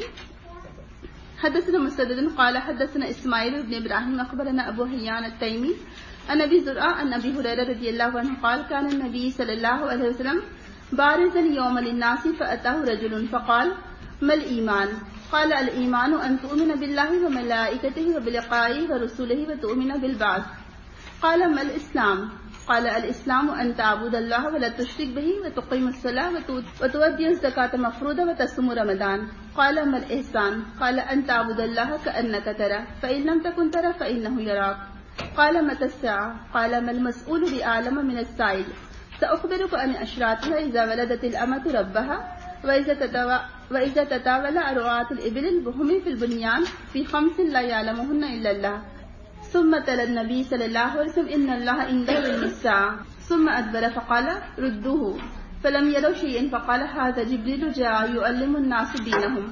حدثنا مسدد قال حدثنا اسماعیل بن ابراہیم اخبرنا ابو حیان التیمی عن ابی زرعہ عن ابی ہریرہ رضی اللہ عنہ قال كان النبي صلی اللہ علیہ وسلم بارزا يوم للناس فأتاه رجل فقال ما الإيمان؟ قال الإيمان أن تؤمن بالله وملائكته وبلقائه ورسله وتؤمن بالبعث. قال ما الإسلام؟ قال الإسلام أن تعبد الله ولا تشرك به وتقيم الصلاة وتؤدي الزكاة مفروضة وتصوم رمضان. قال ما الإحسان؟ قال أن تعبد الله كأنك ترى فإن لم تكن ترى فإنه يراك. قال متى الساعة؟ قال ما المسؤول بأعلم من السائل. سأخبرك عن أشراطها إذا ولدت الأمة ربها وإذا تتاول رعاة الإبل البهم في البنيان في 5 لا يعلمهن إلا الله. ثم تلا النبي صلى الله عليه وسلم إن الله عنده علم الساعة. ثم أدبر فقال ردوه فلم يروا شيئا فقال هذا جبريل جاء يعلم الناس دينهم.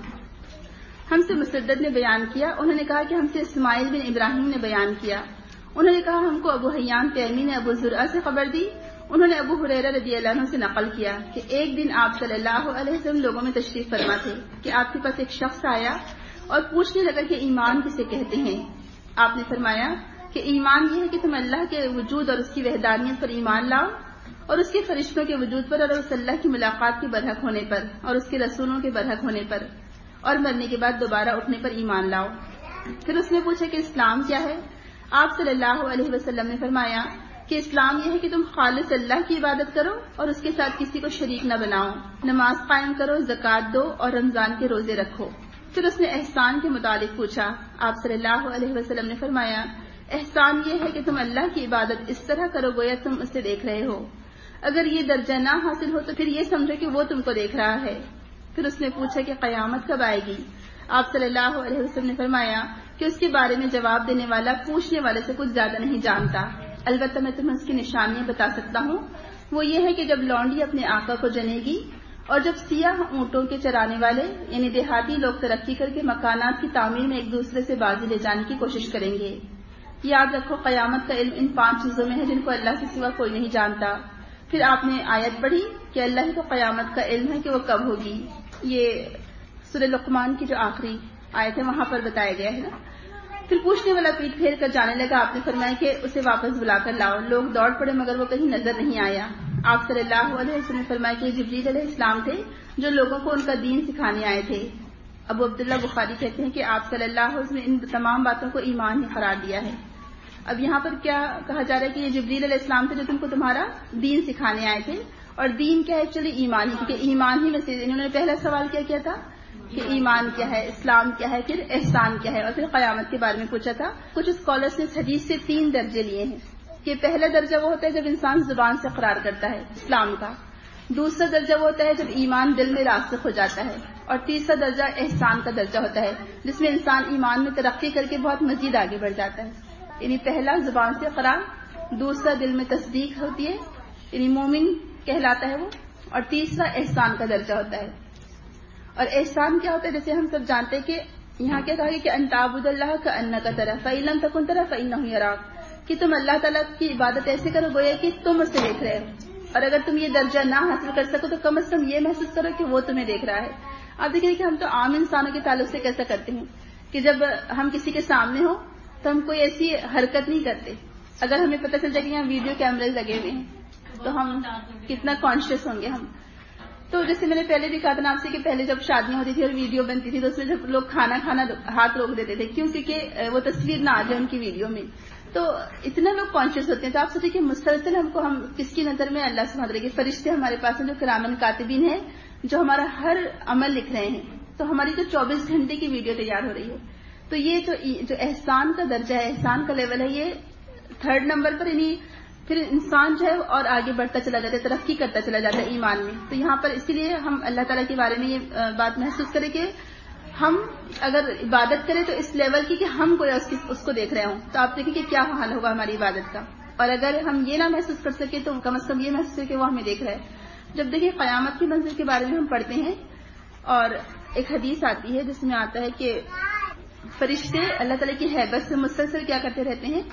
ہم سے مسدد نے بیان کیا، انہوں نے کہا کہ ہم سے اسماعیل بن ابراہیم نے بیان کیا، انہوں نے کہا ہم کو ابو حیان تیمی نے ابو زرعہ سے خبر دی، انہوں نے ابو ہریرہ رضی اللہ عنہ سے نقل کیا کہ ایک دن آپ صلی اللہ علیہ وسلم لوگوں میں تشریف فرما تھے کہ آپ کے پاس ایک شخص آیا اور پوچھنے لگا کہ ایمان کسے کہتے ہیں. آپ نے فرمایا کہ ایمان یہ ہے کہ تم اللہ کے وجود اور اس کی وحدانیت پر ایمان لاؤ، اور اس کے فرشتوں کے وجود پر، اور اس اللہ کی ملاقات کے برحق ہونے پر، اور اس کے رسولوں کے برحق ہونے پر، اور مرنے کے بعد دوبارہ اٹھنے پر ایمان لاؤ. پھر اس نے پوچھا کہ اسلام کیا ہے؟ آپ صلی اللہ علیہ وسلم نے فرمایا کہ اسلام یہ ہے کہ تم خالص اللہ کی عبادت کرو اور اس کے ساتھ کسی کو شریک نہ بناؤ، نماز قائم کرو، زکات دو، اور رمضان کے روزے رکھو. پھر اس نے احسان کے متعلق پوچھا. آپ صلی اللہ علیہ وسلم نے فرمایا احسان یہ ہے کہ تم اللہ کی عبادت اس طرح کرو گویا تم اسے دیکھ رہے ہو، اگر یہ درجہ نہ حاصل ہو تو پھر یہ سمجھو کہ وہ تم کو دیکھ رہا ہے. پھر اس نے پوچھا کہ قیامت کب آئے گی؟ آپ صلی اللہ علیہ وسلم نے فرمایا کہ اس کے بارے میں جواب دینے والا پوچھنے والے سے کچھ زیادہ نہیں جانتا، البتہ میں تمہیں اس کی نشانیاں بتا سکتا ہوں. وہ یہ ہے کہ جب لونڈی اپنے آقا کو جنے گی، اور جب سیاہ اونٹوں کے چرانے والے یعنی دیہاتی لوگ ترقی کر کے مکانات کی تعمیر میں ایک دوسرے سے بازی لے جانے کی کوشش کریں گے. یاد رکھو قیامت کا علم ان 5 چیزوں میں ہے جن کو اللہ کے سوا کوئی نہیں جانتا. پھر آپ نے آیت پڑھی کہ اللہ ہی کو قیامت کا علم ہے کہ وہ کب ہوگی. یہ سورہ لقمان کی جو آخری آیت ہے وہاں پر بتایا گیا ہے نا. پھر پوچھنے والا پیٹ پھیر کر جانے لگا. آپ نے فرمایا کہ اسے واپس بلا کر لاؤ. لوگ دوڑ پڑے مگر وہ کہیں نظر نہیں آیا. آپ صلی اللہ علیہ وسلم نے فرمایا کہ جبریل علیہ السلام تھے جو لوگوں کو ان کا دین سکھانے آئے تھے. ابو عبداللہ بخاری کہتے ہیں کہ آپ صلی اللہ علیہ وسلم نے ان تمام باتوں کو ایمان ہی قرار دیا ہے. اب یہاں پر کیا کہا جا رہا ہے کہ یہ جبریل علیہ السلام تھے جو تم کو تمہارا دین سکھانے آئے تھے. اور دین کیا ہے؟ چلیے ایمان ہی، کیونکہ ایمان ہی میں سے انہوں نے پہلا سوال کیا تھا کہ ایمان کیا ہے، اسلام کیا ہے، پھر احسان کیا ہے، اور پھر قیامت کے بارے میں پوچھا تھا. کچھ اسکالرس نے اس حدیث سے 3 درجے لیے ہیں. کہ پہلا درجہ وہ ہوتا ہے جب انسان زبان سے اقرار کرتا ہے اسلام کا، دوسرا درجہ وہ ہوتا ہے جب ایمان دل میں راسخ ہو جاتا ہے، اور تیسرا درجہ احسان کا درجہ ہوتا ہے جس میں انسان ایمان میں ترقی کر کے بہت مزید آگے بڑھ جاتا ہے. یعنی پہلا زبان سے اقرار، دوسرا دل میں تصدیق ہوتی ہے یعنی مومن کہلاتا ہے وہ، اور تیسرا احسان کا درجہ ہوتا ہے. اور احسان کیا ہوتا ہے؟ جیسے ہم سب جانتے ہیں کہ یہاں کیا کہا کہ ان تعبد اللہ کأنک تراہ فإن لم تکن تراہ فإنہ یراک، کہ تم اللہ تعالیٰ کی عبادت ایسے کرو گویا کہ تم اسے دیکھ رہے ہو، اور اگر تم یہ درجہ نہ حاصل کر سکو تو کم از کم یہ محسوس کرو کہ وہ تمہیں دیکھ رہا ہے. آپ دیکھیں کہ ہم تو عام انسانوں کے تعلق سے کیسا کرتے ہیں کہ جب ہم کسی کے سامنے ہو تو ہم کوئی ایسی حرکت نہیں کرتے. اگر ہمیں پتہ چل جائے کہ یہاں ویڈیو کیمرے لگے ہوئے ہیں تو ہم کتنا کانشیس ہوں گے ہم. تو جیسے میں نے پہلے بھی کہا تھا آپ سے کہ پہلے جب شادیاں ہوتی تھی اور ویڈیو بنتی تھی تو اس میں جب لوگ کھانا ہاتھ روک دیتے تھے کیونکہ وہ تصویر نہ آ جائے ان کی ویڈیو میں. تو اتنا لوگ کانشیس ہوتے ہیں. تو آپ سوچیں کہ مسلسل ہم کس کی نظر میں اللہ سبحانہ وتعالی کے فرشتے ہمارے پاس ہیں جو کرامن کاتبین ہیں جو ہمارا ہر عمل لکھ رہے ہیں. تو ہماری جو 24 گھنٹے کی ویڈیو تیار ہو رہی ہے. تو یہ جو احسان کا درجہ ہے، احسان کا لیول ہے، یہ 3rd نمبر پر. یعنی پھر انسان جو ہے اور آگے بڑھتا چلا جاتا ہے، ترقی کرتا چلا جاتا ہے ایمان میں. تو یہاں پر اسی لیے ہم اللہ تعالیٰ کے بارے میں یہ بات محسوس کریں کہ ہم اگر عبادت کریں تو اس لیول کی کہ ہم کوئی اس کو دیکھ رہے ہوں تو آپ دیکھیں کہ کیا حال ہوگا ہماری عبادت کا. اور اگر ہم یہ نہ محسوس کر سکیں تو کم از کم یہ محسوس کریں کہ وہ ہمیں دیکھ رہا ہے. جب دیکھیں قیامت کی منزل کے بارے میں ہم پڑھتے ہیں اور ایک حدیث آتی ہے جس میں آتا ہے کہ فرشتے اللہ تعالیٰ کی ہیبت سے مسلسل کیا کرتے رہتے ہیں؟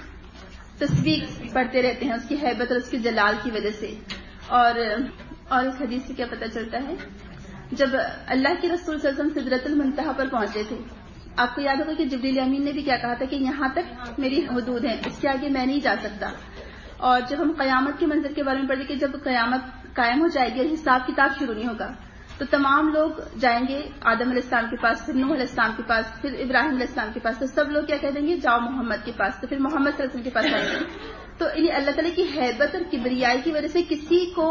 تصدیق پڑھتے رہتے ہیں اس کی ہیبت اور اس کے جلال کی وجہ سے. اور اس حدیث سے کیا پتہ چلتا ہے؟ جب اللہ کے رسول صلی اللہ علیہ وسلم سدرۃ المنتہا پر پہنچے تھے، آپ کو یاد ہوگا کہ جبریل امین نے بھی کیا کہا تھا کہ یہاں تک میری حدود ہیں، اس کے آگے میں نہیں جا سکتا. اور جب ہم قیامت کے منظر کے بارے میں پڑھیں کہ جب قیامت قائم ہو جائے گی اور حساب کتاب شروع نہیں ہوگا تو تمام لوگ جائیں گے آدم علیہ السلام کے پاس، پھر نوح علیہ السلام کے پاس، پھر ابراہیم علیہ السلام کے پاس. تو سب لوگ کیا کہہ دیں گے؟ جاؤ محمد کے پاس. تو پھر محمد صلی اللہ علیہ وسلم کے پاس آئیں گے. تو اللہ تعالیٰ کی ہیبت اور کبریائی کی وجہ سے کسی کو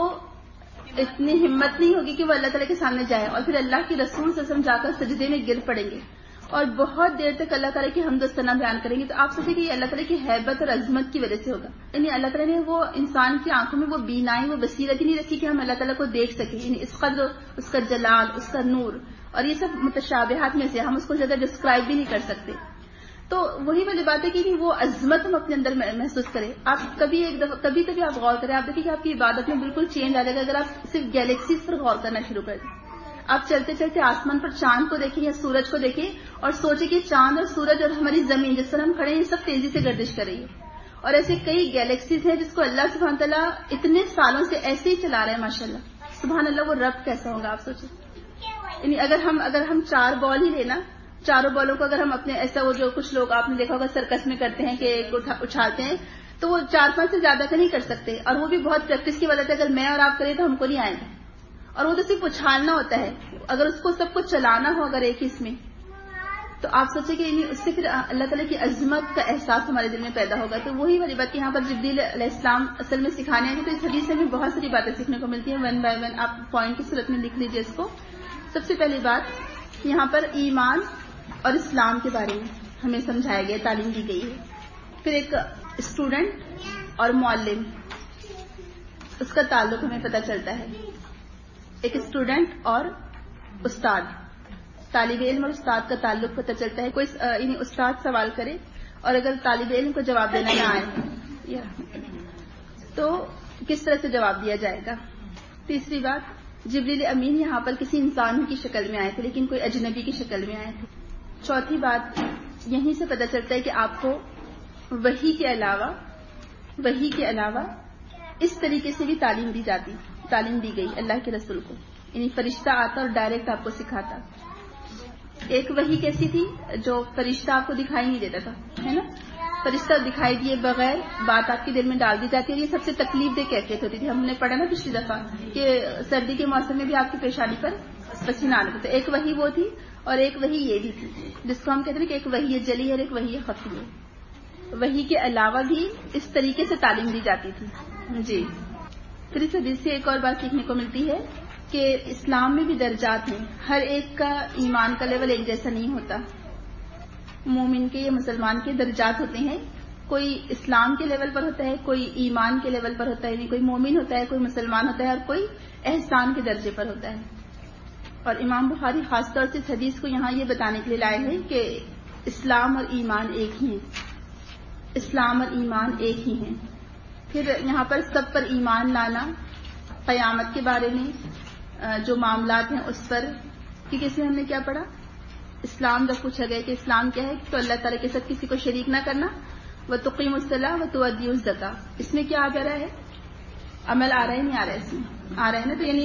اتنی ہمت نہیں ہوگی کہ وہ اللہ تعالیٰ کے سامنے جائے، اور پھر اللہ کے رسول صلی اللہ علیہ وسلم جا کر سجدے میں گر پڑیں گے اور بہت دیر تک اللہ تعالیٰ کی حمد و ثنا بیان کریں گے. تو آپ سوچیں کہ یہ اللہ تعالیٰ کی ہیبت اور عظمت کی وجہ سے ہوگا. یعنی اللہ تعالیٰ نے وہ انسان کی آنکھوں میں وہ بینائی، وہ بصیرت ہی نہیں رکھی کہ ہم اللہ تعالیٰ کو دیکھ سکیں. یعنی اس قدر اس کا جلال، اس کا نور، اور یہ سب متشابہات میں سے ہم اس کو زیادہ ڈسکرائب بھی نہیں کر سکتے. تو وہی والی بات ہے کہ وہ عظمت ہم اپنے اندر محسوس کریں. آپ کبھی آپ غور کریں، آپ دیکھیں کہ آپ کی عبادت میں بالکل چینج آ جائے گا اگر آپ صرف گیلیکسیز پر غور کرنا شروع کر دیں. آپ چلتے چلتے آسمان پر چاند کو دیکھیں یا سورج کو دیکھیں اور سوچیں کہ چاند اور سورج اور ہماری زمین جس پر ہم کھڑے ہیں یہ سب تیزی سے گردش کر رہی ہے. اور ایسے کئی گیلیکسیز ہیں جس کو اللہ سبحانہ تعالیٰ اتنے سالوں سے ایسے ہی چلا رہے ہیں. ماشاءاللہ سبحان اللہ، وہ رب کیسا ہوگا آپ سوچیں. یعنی اگر ہم 4 بال ہی لینا، چاروں بالوں کو اگر ہم اپنے ایسا وہ جو کچھ لوگ آپ نے دیکھا ہوگا سرکس میں کرتے ہیں کہ ایک اچھالتے ہیں تو وہ 4-5 سے زیادہ کا نہیں کر سکتے، اور وہ بھی بہت پریکٹس کی وجہ سے. اگر میں اور آپ کریں تو ہم کو نہیں آئے گا، اور وہ تو صرف اچھالنا ہوتا ہے. اگر اس کو سب کو چلانا ہو اگر ایک ہی اس میں، تو آپ سوچیں کہ اس سے پھر اللہ تعالیٰ کی عظمت کا احساس ہمارے دل میں پیدا ہوگا. تو وہی والی بات یہاں پر جبریل علیہ السلام اصل میں سکھانے آئے. تو اس حدیث سے ہمیں بہت ساری باتیں سیکھنے کو ملتی ہیں. 1 بائی 1 آپ پوائنٹ کی صورت میں لکھ لیجیے اس کو. سب سے پہلی بات یہاں پر ایمان اور اسلام کے بارے میں ہمیں سمجھایا گیا، تعلیم دی گئی ہے. پھر ایک اسٹوڈنٹ اور معلم، اس کا تعلق ہمیں پتہ چلتا ہے. ایک اسٹوڈنٹ اور استاد، طالب علم اور استاد کا تعلق پتہ چلتا ہے. کوئی یعنی استاد سوال کرے اور اگر طالب علم کو جواب دینا نہ آئے تو کس طرح سے جواب دیا جائے گا. تیسری بات، جبریل امین یہاں پر کسی انسان کی شکل میں آئے تھے لیکن کوئی اجنبی کی شکل میں آئے تھے. چوتھی بات، یہیں سے پتہ چلتا ہے کہ آپ کو وحی کے علاوہ اس طریقے سے بھی تعلیم دی گئی اللہ کے رسول کو. یعنی فرشتہ آتا اور ڈائریکٹ آپ کو سکھاتا. ایک وحی کیسی تھی جو فرشتہ آپ کو دکھائی نہیں دیتا تھا، ہے نا. فرشتہ دکھائی دیے بغیر بات آپ کے دل میں ڈال دی جاتی ہے. یہ سب سے تکلیف دہ کیفیت ہوتی تھی. ہم نے پڑھا نا پچھلی دفعہ کہ سردی کے موسم میں بھی آپ کی پیشانی پر پسینہ آنے تھا. ایک وحی وہ تھی اور ایک وحی یہ بھی تھی جس کو ہم کہتے ہیں کہ ایک وحی جلی اور ایک وحی خفی ہے. وحی کے علاوہ بھی اس طریقے سے تعلیم دی جاتی تھی. جی، پھر اس حدیث سے ایک اور بات سیکھنے کو ملتی ہے کہ اسلام میں بھی درجات ہیں. ہر ایک کا ایمان کا لیول ایک جیسا نہیں ہوتا. مومن کے یا مسلمان کے درجات ہوتے ہیں. کوئی اسلام کے لیول پر ہوتا ہے، کوئی ایمان کے لیول پر ہوتا ہے، یعنی کوئی مومن ہوتا ہے، کوئی مسلمان ہوتا ہے، اور کوئی احسان کے درجے پر ہوتا ہے. اور امام بخاری خاص طور سے اس حدیث کو یہاں یہ بتانے کے لیے لائے ہیں کہ اسلام اور ایمان ایک ہی ہیں. اسلام اور ایمان ایک ہی ہیں. پھر یہاں پر سب پر ایمان لانا، قیامت کے بارے میں جو معاملات ہیں اس پر، کیونکہ اس میں ہم نے کیا پڑھا؟ اسلام جب پوچھا گیا کہ اسلام کیا ہے تو اللہ تعالیٰ کے ساتھ کسی کو شریک نہ کرنا، وَتُقِيمُ الصَّلَاةَ وَتُؤَدِّيُ الزَّكَاةَ. اس میں کیا آ جا رہا ہے؟ عمل آ رہا ہے نہیں آ رہا ہے؟ اس میں آ رہا ہے نا. تو یعنی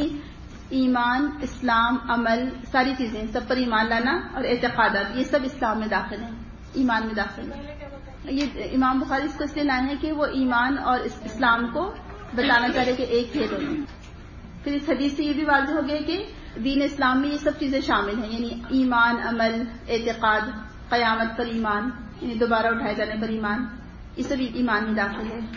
ایمان، اسلام، عمل، ساری چیزیں، سب پر ایمان لانا اور اعتقادات، یہ سب اسلام میں داخل ہیں، ایمان میں داخل ہیں. یہ امام بخاری اس کو اس لیے لائے ہیں کہ وہ ایمان اور اسلام کو بتانا چاہ رہے کہ ایک ہے دونوں. پھر اس حدیث سے یہ بھی واضح ہو گیا کہ دین اسلام میں یہ سب چیزیں شامل ہیں، یعنی ایمان، عمل، اعتقاد، قیامت پر ایمان، یعنی دوبارہ اٹھائے جانے پر ایمان، یہ سب ایمان میں داخل ہے.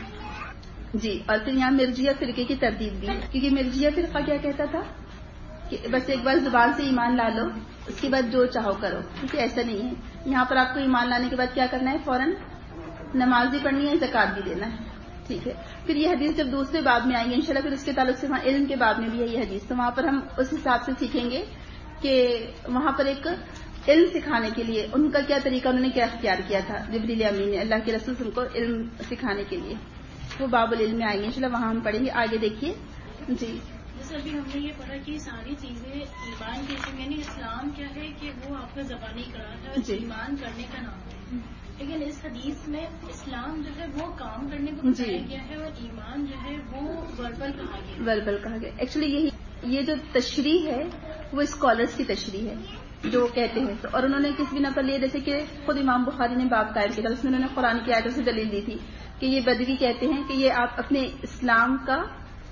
جی. اور پھر یہاں مرجیہ فرقے کی ترتیب بھی، کیونکہ مرجیہ فرقہ کیا کہتا تھا کہ بس ایک بار زبان سے ایمان لا لو، اس کے بعد جو چاہو کرو. ٹھیک ہے، ایسا نہیں ہے. یہاں پر آپ کو ایمان لانے کے بعد کیا کرنا ہے؟ فوراً نماز بھی پڑھنی ہے، زکات بھی دینا ہے. ٹھیک ہے. پھر یہ حدیث جب دوسرے باب میں آئیں گے انشاءاللہ، پھر اس کے تعلق سے وہاں علم کے باب میں بھی ہے یہ حدیث، تو وہاں پر ہم اس حساب سے سیکھیں گے کہ وہاں پر ایک علم سکھانے کے لیے ان کا کیا طریقہ، انہوں نے کیا اختیار کیا تھا جبریل امین نے اللہ کے رسول ان کو علم سکھانے کے لیے. وہ باب العلم میں آئیں گے انشاءاللہ، وہاں ہم پڑھیں گے. آگے دیکھیے. جی. جیسے ابھی ہم نے یہ پڑھا کہ ساری چیزیں ایمان کے، یعنی اسلام کیا ہے کہ وہ آپ کا زبانی قرار ہے اور ایمان کرنے کا نام ہے. لیکن اس حدیث میں اسلام جو ہے وہ کام کرنے کو بتایا گیا ہے اور ایمان جو ہے وہ وربل کہا گیا. وربل کہا گیا. ایکچولی یہ جو تشریح ہے وہ اسکالرس کی تشریح ہے جو کہتے ہیں. اور انہوں نے کس بنا پر لیے، جیسے کہ خود امام بخاری نے باب قائم کیا تھا، اس میں انہوں نے قرآن کی آیتوں سے دلیل دی تھی کہ یہ بدوی کہتے ہیں کہ یہ آپ اپنے اسلام کا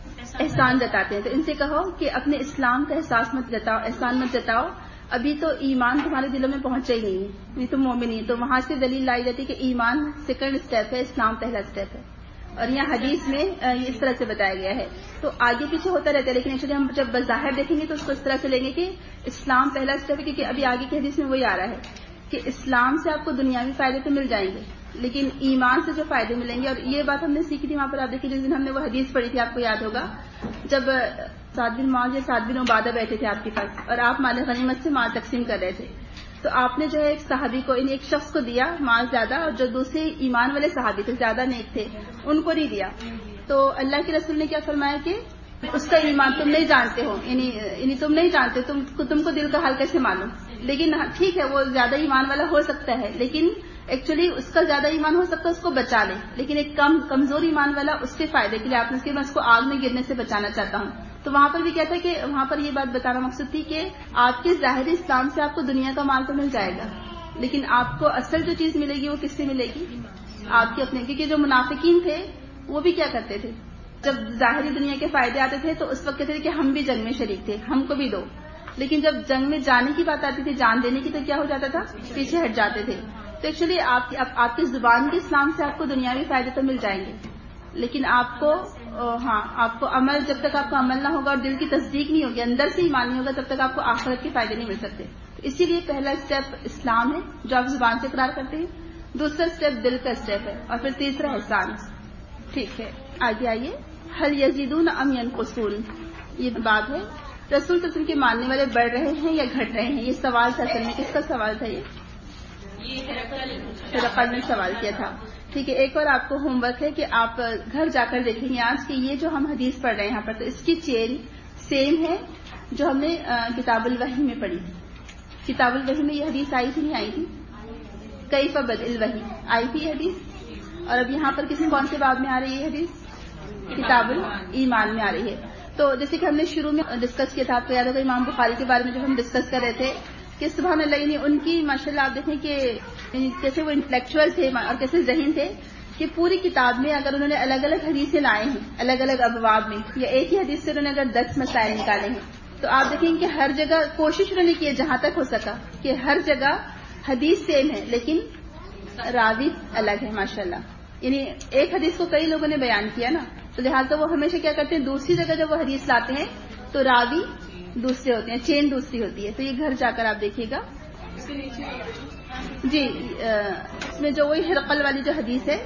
احسان جتاتے ہیں. تو ان سے کہو کہ اپنے اسلام کا احساس مت جتاؤ، احسان مت جتاؤ، ابھی تو ایمان تمہارے دلوں میں پہنچا ہی نہیں ہے، یہ تو مومن ہی. تو وہاں سے دلیل لائی جاتی کہ ایمان سیکنڈ اسٹیپ ہے، اسلام پہلا اسٹیپ ہے. اور یہاں حدیث میں اس طرح سے بتایا گیا ہے. تو آگے پیچھے ہوتا رہتا ہے، لیکن ایکچولی ہم جب بظاہر دیکھیں گے تو اس کو اس طرح سے لیں گے کہ اسلام پہلا اسٹیپ ہے، کیونکہ ابھی آگے کی حدیث میں وہی آ رہا ہے کہ اسلام سے آپ کو دنیاوی فائدے تو مل جائیں گے، لیکن ایمان سے جو فائدے ملیں گے. اور یہ بات ہم نے سیکھی تھی وہاں پر، آپ دیکھیے جس دن ہم نے وہ حدیث پڑھی تھی، آپ کو یاد ہوگا، جب سعد بن معاذ یا سعد بن عبادہ بیٹھے تھے آپ کے پاس اور آپ مال غنیمت سے مال تقسیم کر رہے تھے. تو آپ نے جو ہے ایک صحابی کو، ایک شخص کو دیا مال زیادہ، اور جو دوسرے ایمان والے صحابی تھے، زیادہ نیک تھے، ان کو نہیں دیا. تو اللہ کے رسول نے کیا فرمایا کہ اس کا ایمان تم نہیں جانتے ہو، یعنی تم نہیں جانتے، تم کو دل کا حال کیسے معلوم. لیکن ٹھیک ہے وہ زیادہ ایمان والا ہو سکتا ہے، لیکن ایکچولی اس کا زیادہ ایمان ہو سکتا ہے اس کو بچا لے، لیکن ایک کمزور ایمان والا اس کے فائدے کے لیے آپ نے اس کو آگ میں گرنے سے بچانا چاہتا ہوں. تو وہاں پر بھی کیا تھا کہ وہاں پر یہ بات بتانا مقصد تھی کہ آپ کے ظاہری اسلام سے آپ کو دنیا کا مال تو مل جائے گا، لیکن آپ کو اصل جو چیز ملے گی وہ کس سے ملے گی؟ آپ کے اپنے. کیونکہ جو منافقین تھے وہ بھی کیا کرتے تھے، جب ظاہری دنیا کے فائدے آتے تھے تو اس وقت کہتے تھے کہ ہم بھی جنگ میں شریک تھے، ہم کو بھی دو. لیکن جب جنگ میں جانے کی بات آتی تھی، جان دینے کی، تو کیا ہو جاتا تھا؟ پیچھے ہٹ جاتے تھے. تو ایکچولی آپ کی زبان کے اسلام سے آپ کو دنیاوی فائدے تو مل جائیں گے، لیکن آپ کو آپ کو عمل، جب تک آپ کا عمل نہ ہوگا اور دل کی تصدیق نہیں ہوگی، اندر سے ایمان نہیں ہوگا، تب تک آپ کو آخرت کے فائدے نہیں مل سکتے. اسی لیے پہلا اسٹیپ اسلام ہے جو آپ زبان سے اقرار کرتے ہیں، دوسرا اسٹیپ دل کا اسٹیپ ہے، اور پھر تیسرا احسان. ٹھیک ہے، آگے آئیے. هل يزيدون ام ينقصون، یہ بات ہے رسول صلی اللہ علیہ وسلم کے ماننے والے بڑھ رہے ہیں یا گھٹ رہے ہیں. یہ سوال تھا، اصل میں کس کا سوال تھا؟ یہ ہرقل نے سوال کیا تھا. ٹھیک ہے، ایک اور آپ کو ہوم ورک ہے کہ آپ گھر جا کر دیکھیں گے آج کہ یہ جو ہم حدیث پڑھ رہے ہیں یہاں پر، تو اس کی چین سیم ہے جو ہم نے کتاب الوحی میں پڑھی تھی. کتاب الوحی میں یہ حدیث آئی تھی نہیں آئی تھی؟ کیف بدء الوحی آئی تھی یہ حدیث. اور اب یہاں پر کون سے باب میں آ رہی ہے یہ حدیث؟ کتاب الایمان میں آ رہی ہے. تو جیسے کہ ہم نے شروع میں ڈسکس کیا تھا، آپ کو یاد ہوگا امام بخاری کے بارے میں جو ہم ڈسکس کر رہے تھے کہ سبحان اللہ، یعنی ان کی ماشاءاللہ آپ دیکھیں کہ کیسے وہ انٹلیکچوئل تھے اور کیسے ذہین تھے کہ پوری کتاب میں اگر انہوں نے الگ الگ حدیثیں لائے ہیں الگ الگ ابواب میں، یا ایک ہی حدیث سے انہوں نے اگر 10 مسائل نکالے ہیں، تو آپ دیکھیں کہ ہر جگہ کوشش انہوں نے کی ہے جہاں تک ہو سکا کہ ہر جگہ حدیث سیم ہے لیکن راوی الگ ہے ماشاءاللہ. یعنی ایک حدیث کو کئی لوگوں نے بیان کیا نا، تو لہٰذا وہ ہمیشہ کیا کرتے ہیں، دوسری جگہ جب وہ حدیث لاتے ہیں تو راوی دوسرے ہوتے ہیں، چین دوسری ہوتی ہے. تو یہ گھر جا کر آپ دیکھیے گا. جی اس میں جو وہی ہرقل والی جو حدیث ہے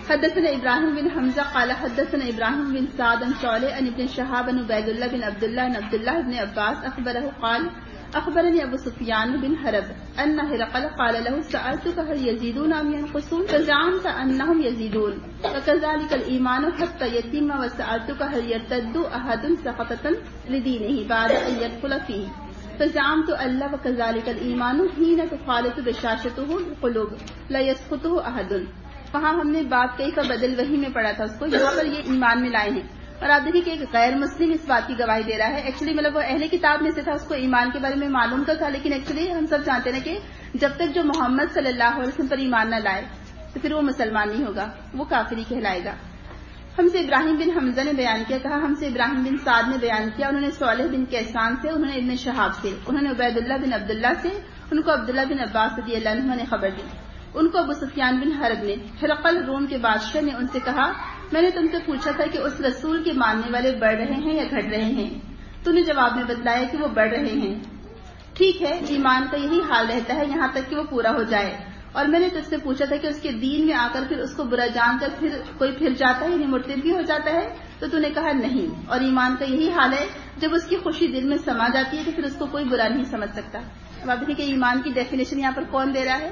حدثنا ابراہیم بن حمزہ قال حدثنا ابراہیم بن سعد عن شعلة عن ابن شهاب عن عبید اللہ بن عبد اللہ بن عباس اخبره قال اخبرني ابو سفیان بن حرب ان هرقل قال له سألتك هل يزيدون ام ينقصون فزعمت انهم يزيدون وكذلك الايمان حتى يتم وسألتك هل يرتد احد سقطة لدينه بعد ان يدخل فيه فزعمت الا وكذلك الايمان حين تخالط بشاشته القلوب لا يسقطه احد. وہاں ہم نے بات کئی فبدل وحی میں پڑھا تھا اس کو، یہاں پر یہ ایمان میں لائے ہیں. اور آپ دیکھیں کہ ایک غیر مسلم اس بات کی گواہی دے رہا ہے. ایکچولی مطلب وہ اہل کتاب میں سے تھا، اس کو ایمان کے بارے میں معلوم تو تھا، لیکن ایکچولی ہم سب جانتے ہیں کہ جب تک جو محمد صلی اللہ علیہ وسلم پر ایمان نہ لائے تو پھر وہ مسلمان نہیں ہوگا، وہ کافری کہلائے گا. ہم سے ابراہیم بن حمزہ نے بیان کیا، کہا ہم سے ابراہیم بن سعد نے بیان کیا، انہوں نے صالح بن کیسان سے، انہوں نے ابن شہاب سے، انہوں نے عبید اللہ بن عبداللہ سے، ان کو عبداللہ بن عباس رضی اللہ عنہ نے خبر دی. ان کو ابو سفیان بن حرب نے، ہرقل روم کے بادشاہ نے ان سے کہا میں نے تم سے پوچھا تھا کہ اس رسول کے ماننے والے بڑھ رہے ہیں یا گھٹ رہے ہیں؟ تو نے جواب میں بتلایا کہ وہ بڑھ رہے ہیں. ٹھیک ہے، ایمان کا یہی حال رہتا ہے یہاں تک کہ وہ پورا ہو جائے. اور میں نے تجھ سے پوچھا تھا کہ اس کے دین میں آ کر پھر اس کو برا جان کر پھر کوئی پھر جاتا ہے یعنی مرتد بھی ہو جاتا ہے؟ تو نے کہا نہیں. اور ایمان کا یہی حال ہے جب اس کی خوشی دل میں سما جاتی ہے تو پھر اس کو کوئی برا نہیں سمجھ سکتا. اب آپ دیکھیں کہ ایمان کی ڈیفینیشن یہاں پر کون دے رہا ہے؟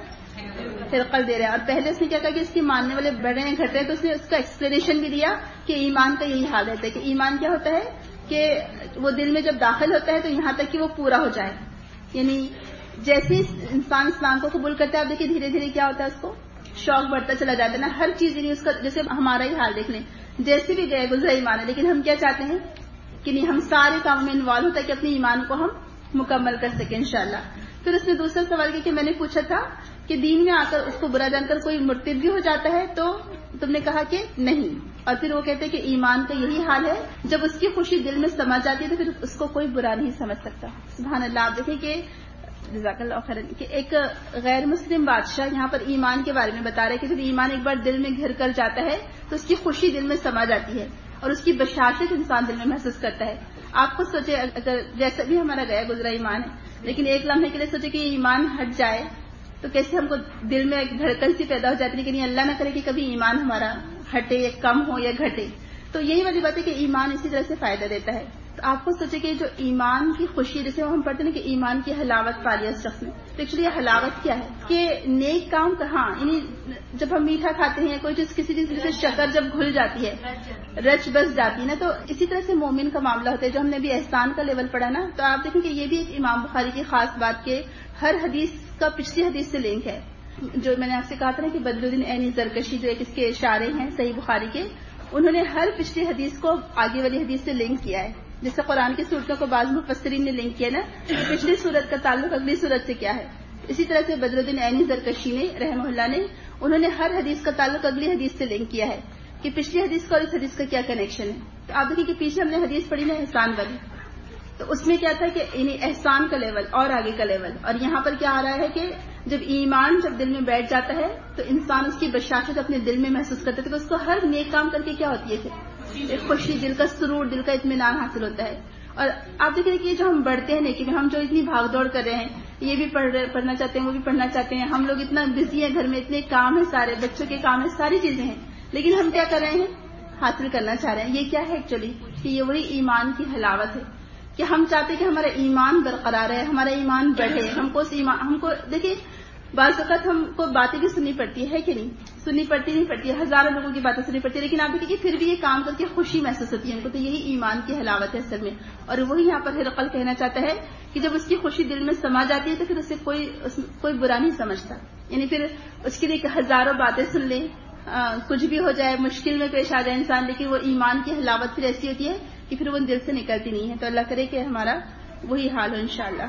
ہرقل دے رہا ہے. اور پہلے اس نے کیا کہا کہ اس کے ماننے والے بڑھ رہے ہیں گھٹ رہے ہیں، تو اس نے اس کا ایکسپلینیشن بھی دیا کہ ایمان کا یہی حال رہتا ہے کہ ایمان کیا ہوتا ہے کہ وہ دل میں جب داخل ہوتا ہے تو یہاں تک کہ وہ پورا ہو جائے. یعنی جیسے انسان اسلام کو قبول کرتا ہے، آپ دیکھیے دھیرے دھیرے کیا ہوتا ہے، اس کو شوق بڑھتا چلا جاتا ہے نا ہر چیز. یعنی اس کا جیسے ہمارا ہی حال دیکھ لیں، جیسے بھی گئے گزرا ایمان ہے، لیکن ہم کیا چاہتے ہیں کہ نہیں ہم سارے کاموں میں انوالو ہوتا ہے کہ اپنے ایمان کو ہم مکمل کر سکیں انشاءاللہ. پھر اس نے دوسرا سوال کیا کہ میں نے پوچھا تھا کہ دین میں آ کر اس کو برا جان کر کوئی مرتد بھی ہو جاتا ہے؟ تو تم نے کہا کہ نہیں. اور پھر وہ کہتے ہیں کہ ایمان کا یہی حال ہے جب اس کی خوشی دل میں سما جاتی ہے تو پھر اس کو کوئی برا نہیں سمجھ سکتا. سبحان اللہ. آپ دیکھیں کہ جزاک اللہ خیر کہ ایک غیر مسلم بادشاہ یہاں پر ایمان کے بارے میں بتا رہے کہ جب ایمان ایک بار دل میں گھر کر جاتا ہے تو اس کی خوشی دل میں سما جاتی ہے اور اس کی بشاشت انسان دل میں محسوس کرتا ہے. آپ خود سوچے اگر جیسا بھی ہمارا گیا گزرا ایمان ہے لیکن ایک لمحے کے لیے سوچے کہ ایمان ہٹ جائے تو کیسے ہم کو دل میں ایک دھڑکن سی پیدا ہو جاتی ہے کہ نہیں اللہ نہ کرے کہ کبھی ایمان ہمارا ہٹے یا کم ہو یا گھٹے. تو یہی والی بات ہے کہ ایمان اسی طرح سے فائدہ دیتا ہے. تو آپ کو سوچے کہ جو ایمان کی خوشی جیسے ہم پڑھتے ہیں کہ ایمان کی حلاوت پا لیا اس شخص نے، تو ایکچولی یہ حلاوت کیا ہے کہ نیک کام کہاں، یعنی جب ہم میٹھا کھاتے ہیں کوئی چیز کسی چیز سے شکر جب گھل جاتی ہے رچ بس جاتی ہے نا، تو اسی طرح سے مومن کا معاملہ ہوتا ہے. جو ہم نے بھی احسان کا لیول پڑھا نا، تو آپ دیکھیں کہ یہ بھی ایک امام بخاری کی خاص بات کہ ہر حدیث کا پچھلی حدیث سے لنک ہے. جو میں نے آپ سے کہا تھا نا کہ بدر الدین عینی زرکشی جو ایک اس کے اشارے ہیں صحیح بخاری کے، انہوں نے ہر پچھلی حدیث کو آگے والی حدیث سے لنک کیا ہے. جیسے قرآن کی صورتوں کو بعض مفسرین نے لنک کیا نا، پچھلی صورت کا تعلق اگلی صورت سے کیا ہے. اسی طرح سے بدر الدین عینی زرکشی نے رحمہ اللہ نے انہوں نے ہر حدیث کا تعلق اگلی حدیث سے لنک کیا ہے کہ پچھلی حدیث کا اور اس حدیث کا کیا کنیکشن ہے. تو آپ دیکھیں کہ پیچھے ہم نے حدیث پڑھی نا احسان والی، تو اس میں کیا تھا کہ احسان کا لیول اور آگے کا لیول. اور یہاں پر کیا آ رہا ہے کہ جب ایمان جب دل میں بیٹھ جاتا ہے تو انسان اس کی بشاشت اپنے دل میں محسوس کرتا ہے تو اس کو ہر نیک کام کر کے کیا ہوتی ہے ایک خوشی، دل کا سرور، دل کا اطمینان حاصل ہوتا ہے. اور آپ دیکھیں کہ جو ہم بڑھتے ہیں نیکی میں، ہم جو اتنی بھاگ دوڑ کر رہے ہیں، یہ بھی پڑھنا چاہتے ہیں وہ بھی پڑھنا چاہتے ہیں، ہم لوگ اتنا بزی ہیں گھر میں، اتنے کام ہیں، سارے بچوں کے کام ہیں، ساری چیزیں ہیں، لیکن ہم کیا کر رہے ہیں حاصل کرنا چاہ رہے ہیں. یہ کیا ہے ایکچولی کہ یہ وہی ایمان کی حلاوت ہے کہ ہم چاہتے ہیں کہ ہمارا ایمان برقرار ہے، ہمارا ایمان بڑھے. ہم کو دیکھیں بعض اوقات ہم کو باتیں بھی سننی پڑتی ہے کہ نہیں، سننی پڑتی نہیں پڑتی ہے، ہزاروں لوگوں کی باتیں سننی پڑتی ہے، لیکن آپ دیکھیں کہ پھر بھی یہ کام کر کے خوشی محسوس ہوتی ہے ہم کو. تو یہی ایمان کی حلاوت ہے اصل میں. اور وہی یہاں پر ہرقل کہنا چاہتا ہے کہ جب اس کی خوشی دل میں سما جاتی ہے تو پھر اسے کوئی برا نہیں سمجھتا. یعنی پھر اس کے لیے ہزاروں باتیں سن لیں، کچھ بھی ہو جائے، مشکل میں پیش آ جائے انسان، لیکن وہ ایمان کی حلاوت پھر ایسی ہوتی ہے کہ پھر وہ دل سے نکلتی نہیں ہے. تو اللہ کرے کہ ہمارا وہی حال ہو انشاءاللہ.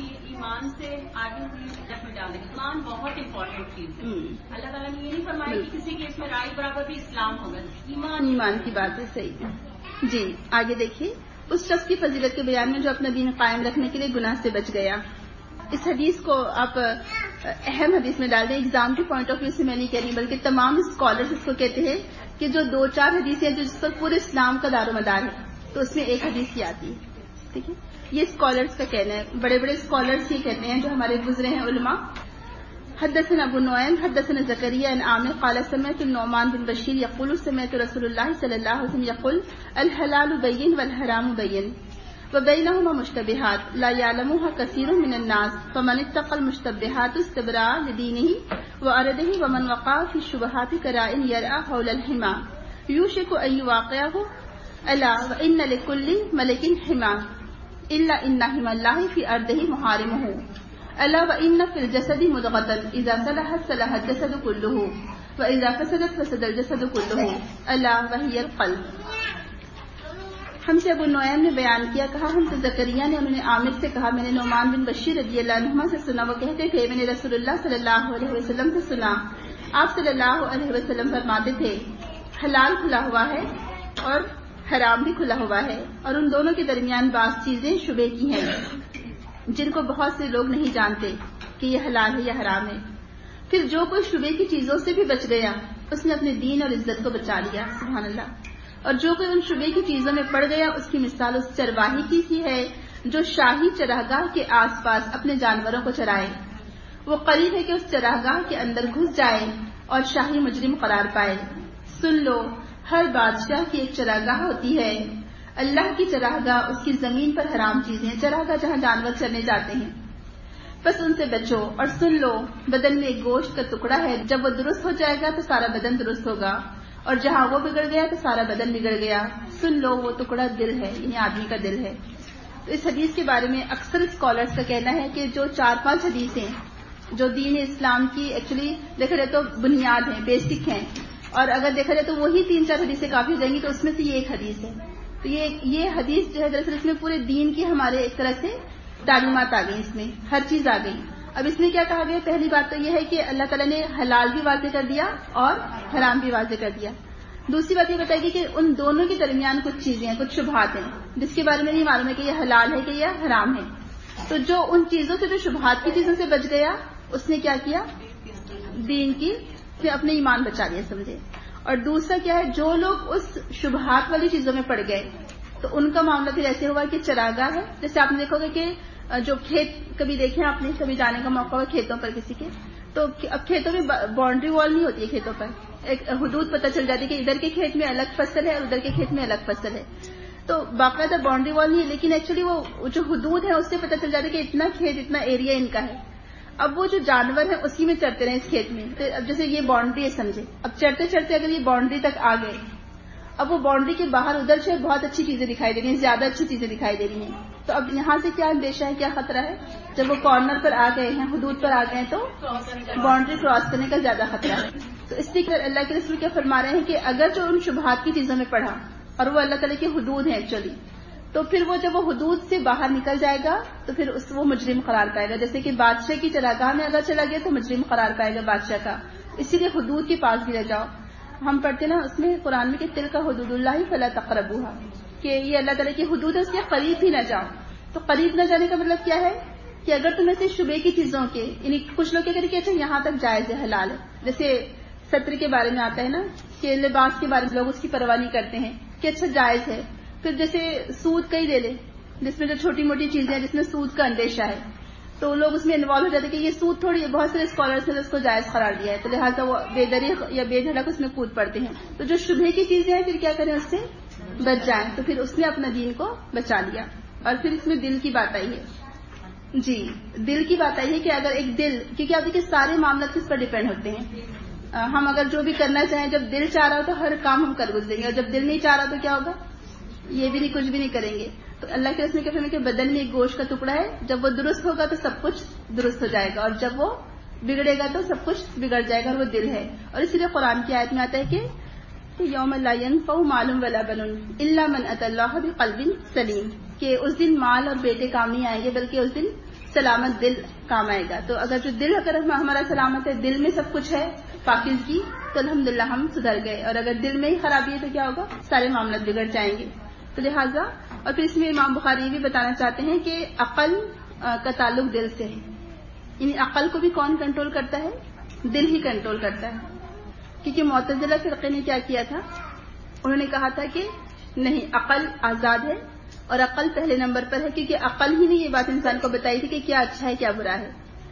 ایمان سے آگے میں ڈال دیں، ایمان بہت امپورٹنٹ چیز ہے. اللہ تعالیٰ نے یہ نہیں فرمایا کہ کسی کے اس میں رائے برابر بھی اسلام ہوگا. ایمان کی بات ہے صحیح ہے. جی آگے دیکھیے اس شخص کی فضیلت کے بیان میں جو اپنا دین قائم رکھنے کے لیے گناہ سے بچ گیا. اس حدیث کو آپ اہم حدیث میں ڈال دیں. ایگزام کے پوائنٹ آف ویو سے میں نہیں کہہ رہی بلکہ تمام اسکالرز اس کو کہتے ہیں کہ جو 2-4 حدیثیں ہیں جو جس پر پورے اسلام کا دار و مدار ہے تو اس میں ایک حدیث ہی آتی ہے. ٹھیک ہے، یہ اسکالرز کا کہنا ہے، بڑے بڑے اسکالرز یہ کہتے ہیں جو ہمارے گزرے ہیں علماء. حدثنا ابو نعیم حدثنا زکریا عن عامر قال سمعت النعمان بن بشیر یقول سمعت رسول اللہ صلی اللہ علیہ وسلم یقول الحلال بین والحرام بین وبینہما مشتبہات لا یعلمها کثیر من الناس فمن اتقى المشتبہات استبرأ لدینہ وعرضہ ومن وقع فی الشبہات كراء یرعى حول الحمى یوشک ان یواقعہ الا وان لکل ملک حمى الا ان حمى اللہ فی ارضہ محارمہ الا وان فی الجسد مضغة اذا صلحت صلح الجسد كله واذا فسدت فسد الجسد كله الا وهي القلب. ہم سے ابو نعیم نے بیان کیا، کہا ہم سے زکریا نے، انہوں نے عامر سے کہا میں نے نعمان بن بشیر رضی اللہ عنہما سے سنا، وہ کہتے تھے میں نے رسول اللہ صلی اللہ علیہ وسلم سے سنا، آپ صلی اللہ علیہ وسلم فرماتے تھے حلال کھلا ہوا ہے اور حرام بھی کھلا ہوا ہے، اور ان دونوں کے درمیان بعض چیزیں شبہ کی ہیں جن کو بہت سے لوگ نہیں جانتے کہ یہ حلال ہے یا حرام ہے. پھر جو کوئی شبہ کی چیزوں سے بھی بچ گیا اس نے اپنے دین اور عزت کو بچا لیا، سبحان اللہ. اور جو کوئی ان شبہ کی چیزوں میں پڑ گیا اس کی مثال اس چرواہی کی سی ہے جو شاہی چراگاہ کے آس پاس اپنے جانوروں کو چرائے. وہ قریب ہے کہ اس چراگاہ کے اندر گھس جائے اور شاہی مجرم قرار پائے. سن لو، ہر بادشاہ کی ایک چراگاہ ہوتی ہے، اللہ کی چراگاہ اس کی زمین پر حرام چیزیں، چراگاہ جہاں جانور چرنے جاتے ہیں، بس ان سے بچو. اور سن لو، بدن میں ایک گوشت کا ٹکڑا ہے، جب وہ درست ہو جائے گا تو سارا بدن درست ہوگا، اور جہاں وہ بگڑ گیا تو سارا بدن بگڑ گیا. سن لو، وہ ٹکڑا دل ہے، یعنی آدمی کا دل ہے. تو اس حدیث کے بارے میں اکثر اسکالرس کا کہنا ہے کہ جو 4-5 حدیثیں جو دین اسلام کی ایکچولی دیکھا جائے تو بنیاد ہیں، بیسک ہیں، اور اگر دیکھا جائے تو وہی 3-4 حدیثیں کافی ہو جائیں گی، تو اس میں سے یہ ایک حدیث ہے. تو یہ حدیث جو ہے دراصل اس میں پورے دین کی ہمارے ایک طرح سے تعلیمات آ گئی، اس میں ہر چیز آ گئی. اب اس میں کیا کہا گیا؟ پہلی بات تو یہ ہے کہ اللہ تعالیٰ نے حلال بھی واضح کر دیا اور حرام بھی واضح کر دیا. دوسری بات یہ بتائی گی کہ ان دونوں کے درمیان کچھ چیزیں ہیں، کچھ شبہات ہیں جس کے بارے میں نہیں معلوم ہے کہ یہ حلال ہے کہ یہ حرام ہے. تو جو ان چیزوں سے، جو شبہات کی چیزوں سے بچ گیا، اس نے کیا کیا؟ دین کی سے اپنے ایمان بچا لیا، سمجھے. اور دوسرا کیا ہے، جو لوگ اس شبہات والی چیزوں میں پڑ گئے تو ان کا معاملہ پھر ایسے ہوا کہ چراگاہ ہے. جیسے آپ نے دیکھا ہوگا کہ جو کھیت کبھی دیکھیں آپ نے، کبھی جانے کا موقع ہوا کھیتوں پر کسی کے، تو اب کھیتوں میں باؤنڈری وال نہیں ہوتی ہے، کھیتوں پر ایک حدود پتہ چل جاتی ہے کہ ادھر کے کھیت میں الگ فصل ہے اور ادھر کے کھیت میں الگ فصل ہے. تو باقاعدہ باؤنڈری وال نہیں ہے، لیکن ایکچولی وہ جو حدود ہے اس سے پتہ چل جاتا ہے کہ اتنا کھیت، اتنا ایریا ان کا ہے. اب وہ جو جانور ہیں اسی میں چرتے رہے اس کھیت میں. تو اب جیسے یہ باؤنڈری ہے، سمجھے، اب چرتے چرتے اگر یہ باؤنڈری تک آ گئے، اب وہ باؤنڈری کے باہر ادھر سے بہت اچھی چیزیں دکھائی دے رہی ہیں، زیادہ اچھی چیزیں دکھائی دے رہی ہیں. تو اب یہاں سے کیا اندیشہ ہے، کیا خطرہ ہے؟ جب وہ کارنر پر آ گئے ہیں، حدود پر آ گئے ہیں، تو باؤنڈری کراس کرنے کا زیادہ خطرہ ہے. تو اس لیے اللہ کے رسول کیا فرما رہے ہیں کہ اگر جو ان شبہات کی چیزوں میں پڑھا اور وہ اللہ تعالیٰ کی حدود ہیں ایکچولی، تو پھر وہ جب وہ حدود سے باہر نکل جائے گا تو پھر وہ مجرم قرار پائے گا. جیسے کہ بادشاہ کی چراگاہ میں اگر چلا گیا تو مجرم قرار پائے گا بادشاہ کا. اسی لیے حدود کے پاس بھی رہ جاؤ. ہم پڑھتے نا اس میں قرآن میں کہ تلک حدود اللہ فلا تقربوها، کہ یہ اللہ تعالیٰ کی حدود ہے، اس کے قریب ہی نہ جاؤ. تو قریب نہ جانے کا مطلب کیا ہے کہ اگر تم ایسے شبے کی چیزوں کے، یعنی کچھ لوگ کیا کریں کہ اچھا یہاں تک جائز ہے، حلال ہے. جیسے ستر کے بارے میں آتا ہے نا کہ لباس کے بارے میں لوگ اس کی پرواہ نہیں کرتے ہیں کہ اچھا جائز ہے. پھر جیسے سود کا ہی لے لے، جس میں جو چھوٹی موٹی چیزیں ہیں جس میں سود کا اندیشہ ہے، تو لوگ اس میں انوالو ہو جاتے ہیں کہ یہ سود تھوڑی ہے. بہت سارے اسکالرس نے اس کو جائز قرار دیا ہے، تو لہٰذا وہ بے دریغ یا بے دھڑک اس میں کود پڑتے ہیں. تو جو شبہ کی چیزیں ہیں پھر کیا کریں، اس سے بچ جائیں. تو پھر اس نے اپنا دین کو بچا لیا. اور پھر اس میں دل کی بات آئی ہے. جی، دل کی بات آئی ہے کہ اگر ایک دل، کیونکہ آپ دیکھیں سارے معاملات کس پر ڈیپینڈ ہوتے ہیں. ہم اگر جو بھی کرنا چاہیں، جب دل چاہ رہا ہو تو ہر کام ہم کر گزریں گے، اور جب دل نہیں چاہ رہا تو کیا ہوگا، یہ بھی نہیں، کچھ بھی نہیں کریں گے. تو اللہ کے رسول کہتے ہیں کہ بدن میں ایک گوشت کا ٹکڑا ہے، جب وہ درست ہوگا تو سب کچھ درست ہو جائے گا، اور جب وہ بگڑے گا تو سب کچھ بگڑ جائے گا، اور وہ دل ہے. اور اسی لیے قرآن کی آیت میں آتا ہے کہ یوم لا ينفع مال ولا بنون الا من اتى الله بقلب سلیم، کہ اس دن مال اور بیٹے کام نہیں آئیں گے بلکہ اس دن سلامت دل کام آئے گا. تو اگر جو دل اگر ہمارا سلامت ہے، دل میں سب کچھ ہے پاکیزگی، تو الحمدللہ ہم سدھر گئے. اور اگر دل میں ہی خرابی ہے تو کیا ہوگا، سارے معاملات بگڑ جائیں گے. تو لہٰذا، اور پھر اس میں امام بخاری یہ بھی بتانا چاہتے ہیں کہ عقل کا تعلق دل سے ہے. یعنی عقل کو بھی کون کنٹرول کرتا ہے؟ دل ہی کنٹرول کرتا ہے. کیونکہ معتزلہ فرقے نے کیا کیا تھا، انہوں نے کہا تھا کہ نہیں، عقل آزاد ہے اور عقل پہلے نمبر پر ہے، کیونکہ عقل ہی نے یہ بات انسان کو بتائی تھی کہ کیا اچھا ہے کیا برا ہے.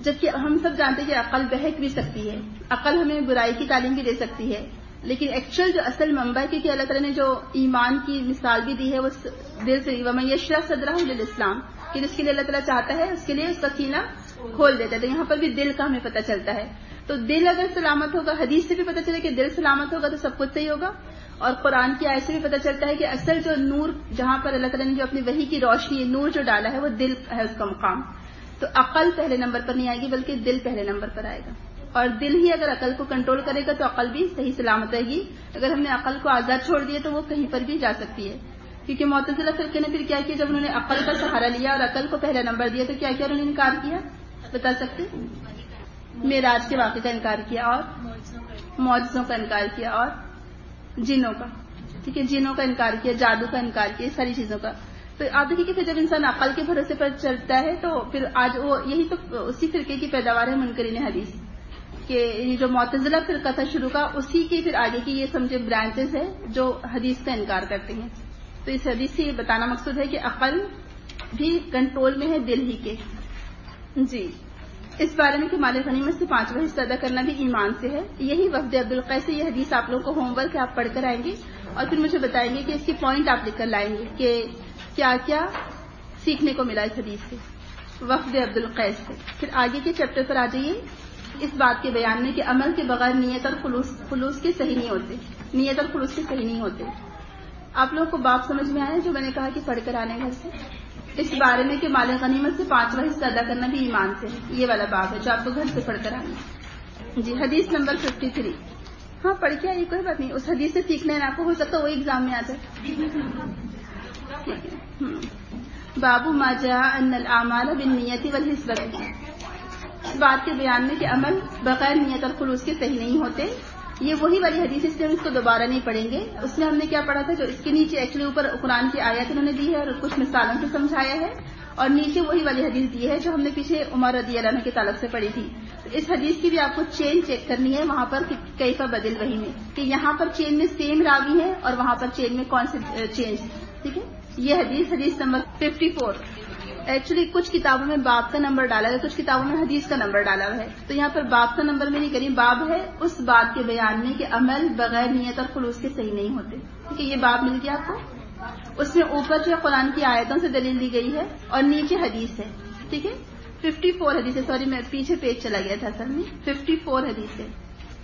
جبکہ ہم سب جانتے ہیں کہ عقل بہک بھی سکتی ہے, عقل ہمیں برائی کی تعلیم بھی دے سکتی ہے, لیکن ایکچوئل جو اصل منبع ہے, کیونکہ اللہ تعالیٰ نے جو ایمان کی مثال بھی دی ہے وہ دل سے, وَمَن يَشْرَحْ صَدْرَهُ لِلْإِسْلَامِ, کہ جس کے لیے اللہ تعالیٰ چاہتا ہے اس کے لیے اس کا سینہ کھول دیتا ہے. تو یہاں پر بھی دل کا ہمیں پتہ چلتا ہے. تو دل اگر سلامت ہوگا, حدیث سے بھی پتہ چلے کہ دل سلامت ہوگا تو سب کچھ صحیح ہوگا, اور قرآن کی آیت سے بھی پتہ چلتا ہے کہ اصل جو نور, جہاں پر اللہ تعالیٰ نے جو اپنی وحی کی روشنی نور جو ڈالا ہے وہ دل ہے اس کا مقام. تو عقل پہلے نمبر پر نہیں آئے گی بلکہ دل پہلے نمبر پر آئے گا, اور دل ہی اگر عقل کو کنٹرول کرے گا تو عقل بھی صحیح سلامت رہے گی. اگر ہم نے عقل کو آزاد چھوڑ دیا تو وہ کہیں پر بھی جا سکتی ہے, کیونکہ معتزلہ فرقے نے پھر کیا کیا, جب انہوں نے عقل کا سہارا لیا اور عقل کو پہلا نمبر دیا تو کیا کیا انہوں نے انکار کیا, بتا سکتے؟ معراج کے واقعے کا انکار کیا, اور معجزوں کا انکار کیا, اور جنوں کا, ٹھیک ہے, جنوں کا انکار کیا, جادو کا انکار کیا, ساری چیزوں کا. تو آپ دیکھیے کہ پھر جب انسان عقل کے بھروسے پر چلتا ہے تو پھر آج وہ یہی تو اسی فرقے کی پیداوار ہے منکرین حدیث, کہ جو معتزلہ فرقہ تھا شروع کا, اسی کی پھر آگے کی یہ سمجھے برانچز ہے جو حدیث کا انکار کرتے ہیں. تو اس حدیث سے یہ بتانا مقصود ہے کہ عقل بھی کنٹرول میں ہے دل ہی کے. جی, اس بارے میں کہ مال غنیمت سے 5واں حصہ ادا کرنا بھی ایمان سے ہے. یہی وفد عبدالقیس سے یہ حدیث آپ لوگوں کو ہوم ورک آپ پڑھ کر آئیں گے, اور پھر مجھے بتائیں گے کہ اس کی پوائنٹ آپ لکھ کر لائیں گے کہ کیا کیا سیکھنے کو ملا اس حدیث سے, وفد عبدالقیس سے. پھر آگے کے چیپٹر پر آ جائیے اس بات کے بیان میں کہ عمل کے بغیر نیت اور خلوص کے صحیح نہیں ہوتے, نیت اور خلوص کے صحیح نہیں ہوتے. آپ لوگوں کو باب سمجھ میں آیا جو میں نے کہا کہ پڑھ کر آنے گھر سے, اس بارے میں کہ مال غنیمت سے 5واں حصہ ادا کرنا بھی ایمان سے, یہ والا باب ہے جو آپ کو گھر سے پڑھ کر آنا. جی, حدیث نمبر 53. ہاں پڑھ کے آئیے, کوئی بات نہیں, اس حدیث سے سیکھنا ہے آپ کو, ہو سکتا ہے وہ ایگزام میں آ جائے. باب ما جاء ان الاعمال بالنیت والحسبۃ, اس بات کے بیان میں کہ عمل بغیر نیت اور خلوص کے صحیح نہیں ہوتے. یہ وہی والی حدیث, اس لیے ہم اس کو دوبارہ نہیں پڑھیں گے. اس میں ہم نے کیا پڑھا تھا, جو اس کے نیچے ایکچولی اوپر قرآن کی آیت انہوں نے دی ہے اور کچھ مثالوں سے سمجھایا ہے, اور نیچے وہی والی حدیث دی ہے جو ہم نے پیچھے عمر رضی اللہ عنہ کے تعلق سے پڑھی تھی. اس حدیث کی بھی آپ کو چین چیک کرنی ہے وہاں پر کیفا بدل وہی میں, کہ یہاں پر چین میں سیم راوی ہے اور وہاں پر چین میں کون سے چینج. ٹھیک ہے, یہ حدیث نمبر 54. ایکچولی کچھ کتابوں میں باب کا نمبر ڈالا ہے, کچھ کتابوں میں حدیث کا نمبر ڈالا ہے, تو یہاں پر باب کا نمبر میں نہیں کری, باب ہے اس بات کے بیان میں کہ عمل بغیر نیت اور خلوص کے صحیح نہیں ہوتے. ٹھیک ہے, یہ باب مل گیا آپ کو. اس میں اوپر جو قرآن کی آیتوں سے دلیل دی گئی ہے اور نیچے حدیث ہے. ٹھیک ہے, 54 حدیث ہے, سوری میں پیچھے پیج چلا گیا تھا اصل میں, 54 حدیث ہے.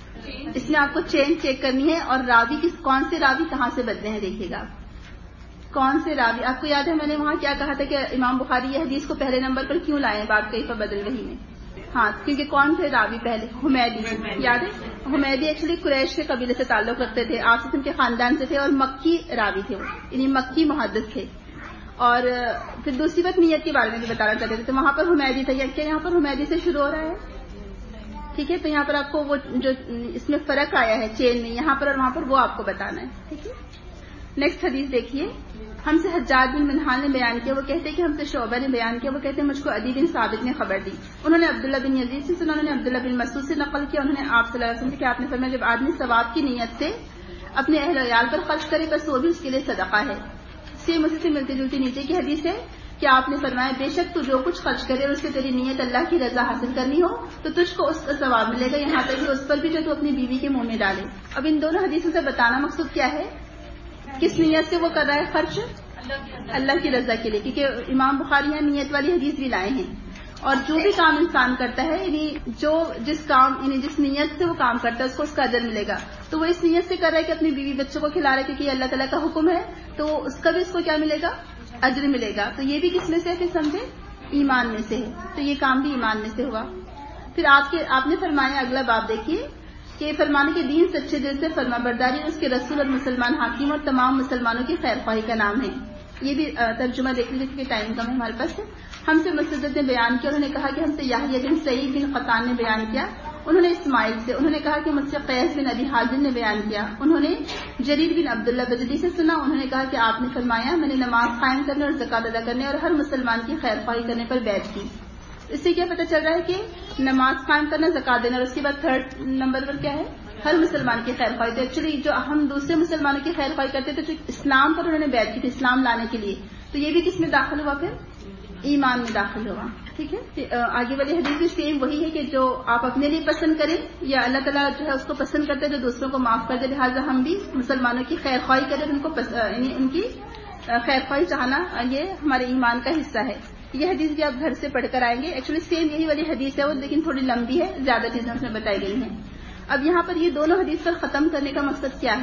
اس میں آپ کو چین چیک کرنی ہے اور راوی کون سے راوی کہاں سے بدلے ہیں دیکھیے گا آپ, کون سے راوی. آپ کو یاد ہے میں نے وہاں کیا کہا تھا کہ امام بخاری یہ حدیث کو پہلے نمبر پر کیوں لائے باب کیفا بدل وحی میں. ہاں, کیونکہ کون تھے راوی پہلے, حمیدی, یاد ہے, حمیدی ایکچولی قریش کے قبیلے سے تعلق رکھتے تھے, آصم کے خاندان سے تھے, اور مکی راوی تھے, یعنی مکی محدث تھے. اور پھر دوسری بات نیت کے بارے میں بھی بتانا چاہتے تھے, تو وہاں پر حمیدی تھا. کیا یہاں پر حمیدی سے شروع ہو رہا ہے. ٹھیک ہے, تو یہاں پر آپ کو وہ جو اس میں فرق آیا ہے چین میں, یہاں پر اور وہاں پر, وہ آپ کو بتانا ہے. ٹھیک ہے, نیکسٹ حدیث دیکھیے. ہم سے حجاج بن منہال نے بیان کیا, وہ کہتے ہیں کہ ہم سے شعبہ نے بیان کیا, وہ کہتے ہیں مجھ کو عدی بن ثابت نے خبر دی, انہوں نے عبداللہ بن یزید سے سنا, انہوں نے عبداللہ بن مسعود سے نقل کیا, انہوں نے آپ صلی اللہ علیہ وسلم سے کہ آپ نے فرمایا جب آدمی ثواب کی نیت سے اپنے اہل ویال پر خرچ کرے بس وہ بھی اس کے لیے صدقہ ہے. سیم اسی سے ملتی جلتی نیچے کی حدیث ہے کہ آپ نے فرمایا بے شک تو جو کچھ خرچ کرے اور اس سے تیری نیت اللہ کی رضا حاصل کرنی ہو تو تجھ کو اس کا ثواب ملے گا, یہاں تک کہ اس پر بھی جو تو اپنی بیوی کے منہ میں ڈالے. اب ان دونوں حدیثوں سے بتانا مقصود کیا ہے, کس نیت سے وہ کر رہا ہے خرچ, اللہ کی رضا کے لیے, کیونکہ امام بخاری یہاں نیت والی حدیث بھی لائے ہیں. اور جو بھی کام انسان کرتا ہے, یعنی جس نیت سے وہ کام کرتا ہے اس کو اس کا اجر ملے گا, تو وہ اس نیت سے کر رہا ہے کہ اپنی بیوی بچوں کو کھلا رہا ہے کیونکہ یہ اللہ تعالیٰ کا حکم ہے, تو اس کا بھی اس کو کیا ملے گا, اجر ملے گا. تو یہ بھی کس میں سے ہے, پھر سمجھے ایمان میں سے ہے, تو یہ کام بھی ایمان میں سے ہوا. پھر آپ نے فرمایا, اگلا باب دیکھیے کہ فرمانے کے دین سچے دل سے فرما برداری اس کے رسول اور مسلمان حاکم اور تمام مسلمانوں کی خیر خواہی کا نام ہے. یہ بھی ترجمہ دیکھ لیجیے کیونکہ ٹائم کم ہے ہمارے پاس. ہم سے مسدد نے بیان کیا, انہوں نے کہا کہ ہم سے یحییٰ بن سعید بن قطان نے بیان کیا, انہوں نے اسماعیل سے, انہوں نے کہا کہ مجھ سے قیس بن ابی حازم نے بیان کیا, انہوں نے جریر بن عبداللہ بجلی سے سنا, انہوں نے کہا کہ آپ نے فرمایا میں نے نماز قائم کرنے اور زکات ادا کرنے اور ہر مسلمان کی خیر خواہی کرنے پر بیعت کی. اس سے کیا پتہ چل رہا ہے کہ نماز قائم کرنا, زکات دینا, اور اس کے بعد 3rd نمبر پر کیا ہے, ہر مسلمان کی خیر خواہی. تو ایکچولی جو ہم دوسرے مسلمانوں کی خیر خواہی کرتے تھے, تو اسلام پر انہوں نے بیعت کی تھی, اسلام لانے کے لیے, تو تو یہ بھی کس میں داخل ہوا؟ پھر ایمان میں داخل ہوا. ٹھیک ہے. آگے والی حدیث بھی سیم وہی ہے کہ جو آپ اپنے لیے پسند کریں یا اللہ تعالیٰ جو ہے اس کو پسند کرتے ہیں جو دوسروں کو معاف کر دے، لہٰذا ہم بھی مسلمانوں کی خیر خواہی کریں، ان کو یعنی ان کی خیر خواہی چاہنا یہ ہمارے ایمان کا حصہ ہے. یہ حدیث بھی آپ گھر سے پڑھ کر آئیں گے. ایکچولی سیم یہی والی حدیث ہے وہ، لیکن تھوڑی لمبی ہے، زیادہ چیزیں اس میں بتائی گئی ہیں. اب یہاں پر یہ دونوں حدیث پر ختم کرنے کا مقصد کیا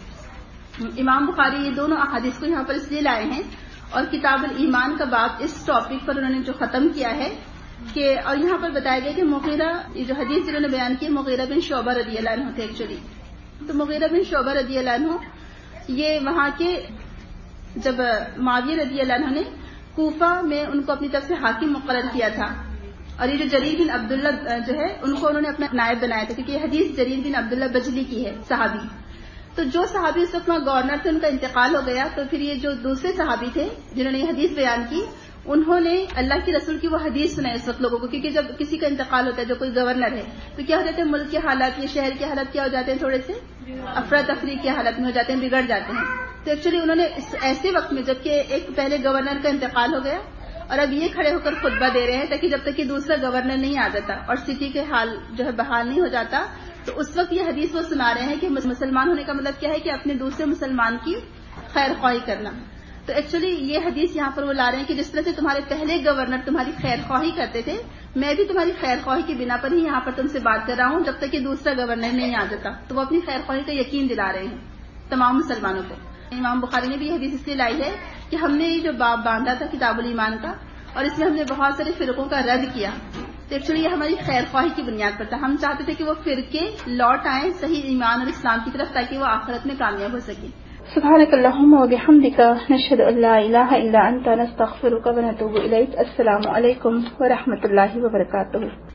ہے؟ امام بخاری یہ دونوں احادیث کو یہاں پر اس لیے لائے ہیں اور کتاب الایمان کا باب اس ٹاپک پر انہوں نے جو ختم کیا ہے کہ، اور یہاں پر بتایا گیا کہ مغیرہ، یہ جو حدیث جنہوں نے بیان کی مغیرہ بن شعبہ رضی اللہ عنہ تھے ایکچولی. تو مغیرہ بن شعبہ رضی اللہ عنہ یہ وہاں کے، جب معاویہ رضی اللہ عنہ نے کوفہ میں ان کو اپنی طرف سے حاکم مقرر کیا تھا، اور یہ جو جریر بن عبداللہ جو ہے ان کو انہوں نے اپنا نائب بنایا تھا، کیونکہ یہ حدیث جریر بن عبداللہ بجلی کی ہے، صحابی. تو جو صحابی اس وقت گورنر تھے ان کا انتقال ہو گیا، تو پھر یہ جو دوسرے صحابی تھے جنہوں نے یہ حدیث بیان کی، انہوں نے اللہ کے رسول کی وہ حدیث سنائی اس وقت لوگوں کو، کیونکہ جب کسی کا انتقال ہوتا ہے، جو کوئی گورنر ہے، تو کیا ہو جاتے ہیں ملک کے حالات یا شہر کے حالات کیا ہو جاتے ہیں، تھوڑے سے افراتفری کے حالت میں ہو جاتے ہیں، بگڑ جاتے ہیں. تو ایکچولی انہوں نے ایسے وقت میں، جبکہ ایک پہلے گورنر کا انتقال ہو گیا اور اب یہ کھڑے ہو کر خطبہ دے رہے ہیں تاکہ جب تک کہ دوسرا گورنر نہیں آ جاتا اور سٹی کے حال جو ہے بحال نہیں ہو جاتا، تو اس وقت یہ حدیث وہ سنا رہے ہیں کہ مسلمان ہونے کا مطلب کیا ہے کہ اپنے دوسرے مسلمان کی خیر خواہی کرنا. تو ایکچولی یہ حدیث یہاں پر وہ لا رہے ہیں کہ جس طرح سے تمہارے پہلے گورنر تمہاری خیر خواہی کرتے تھے، میں بھی تمہاری خیر خواہی کی بنا پر ہی یہاں پر تم سے بات کر رہا ہوں جب تک کہ دوسرا گورنر نہیں آ جاتا. تو وہ اپنی خیر خواہی کا یقین دلا رہے ہیں تمام مسلمانوں کو. امام بخاری نے بھی یہ حدیث اس لیے لائی ہے کہ ہم نے یہ جو باب باندھا تھا کتاب الایمان کا، اور اس میں ہم نے بہت سارے فرقوں کا رد کیا، تو ایکچولی یہ ہماری خیر خواہی کی بنیاد پر تھا. ہم چاہتے تھے کہ وہ فرقے لوٹ آئیں صحیح ایمان اور اسلام کی طرف تاکہ وہ آخرت میں کامیاب ہو سکیں. سبحانک اللہم و بحمدک نشہد ان لا الہ الا انت نستغفرک و نتوب الیک. السلام علیکم و رحمۃ اللہ وبرکاتہ.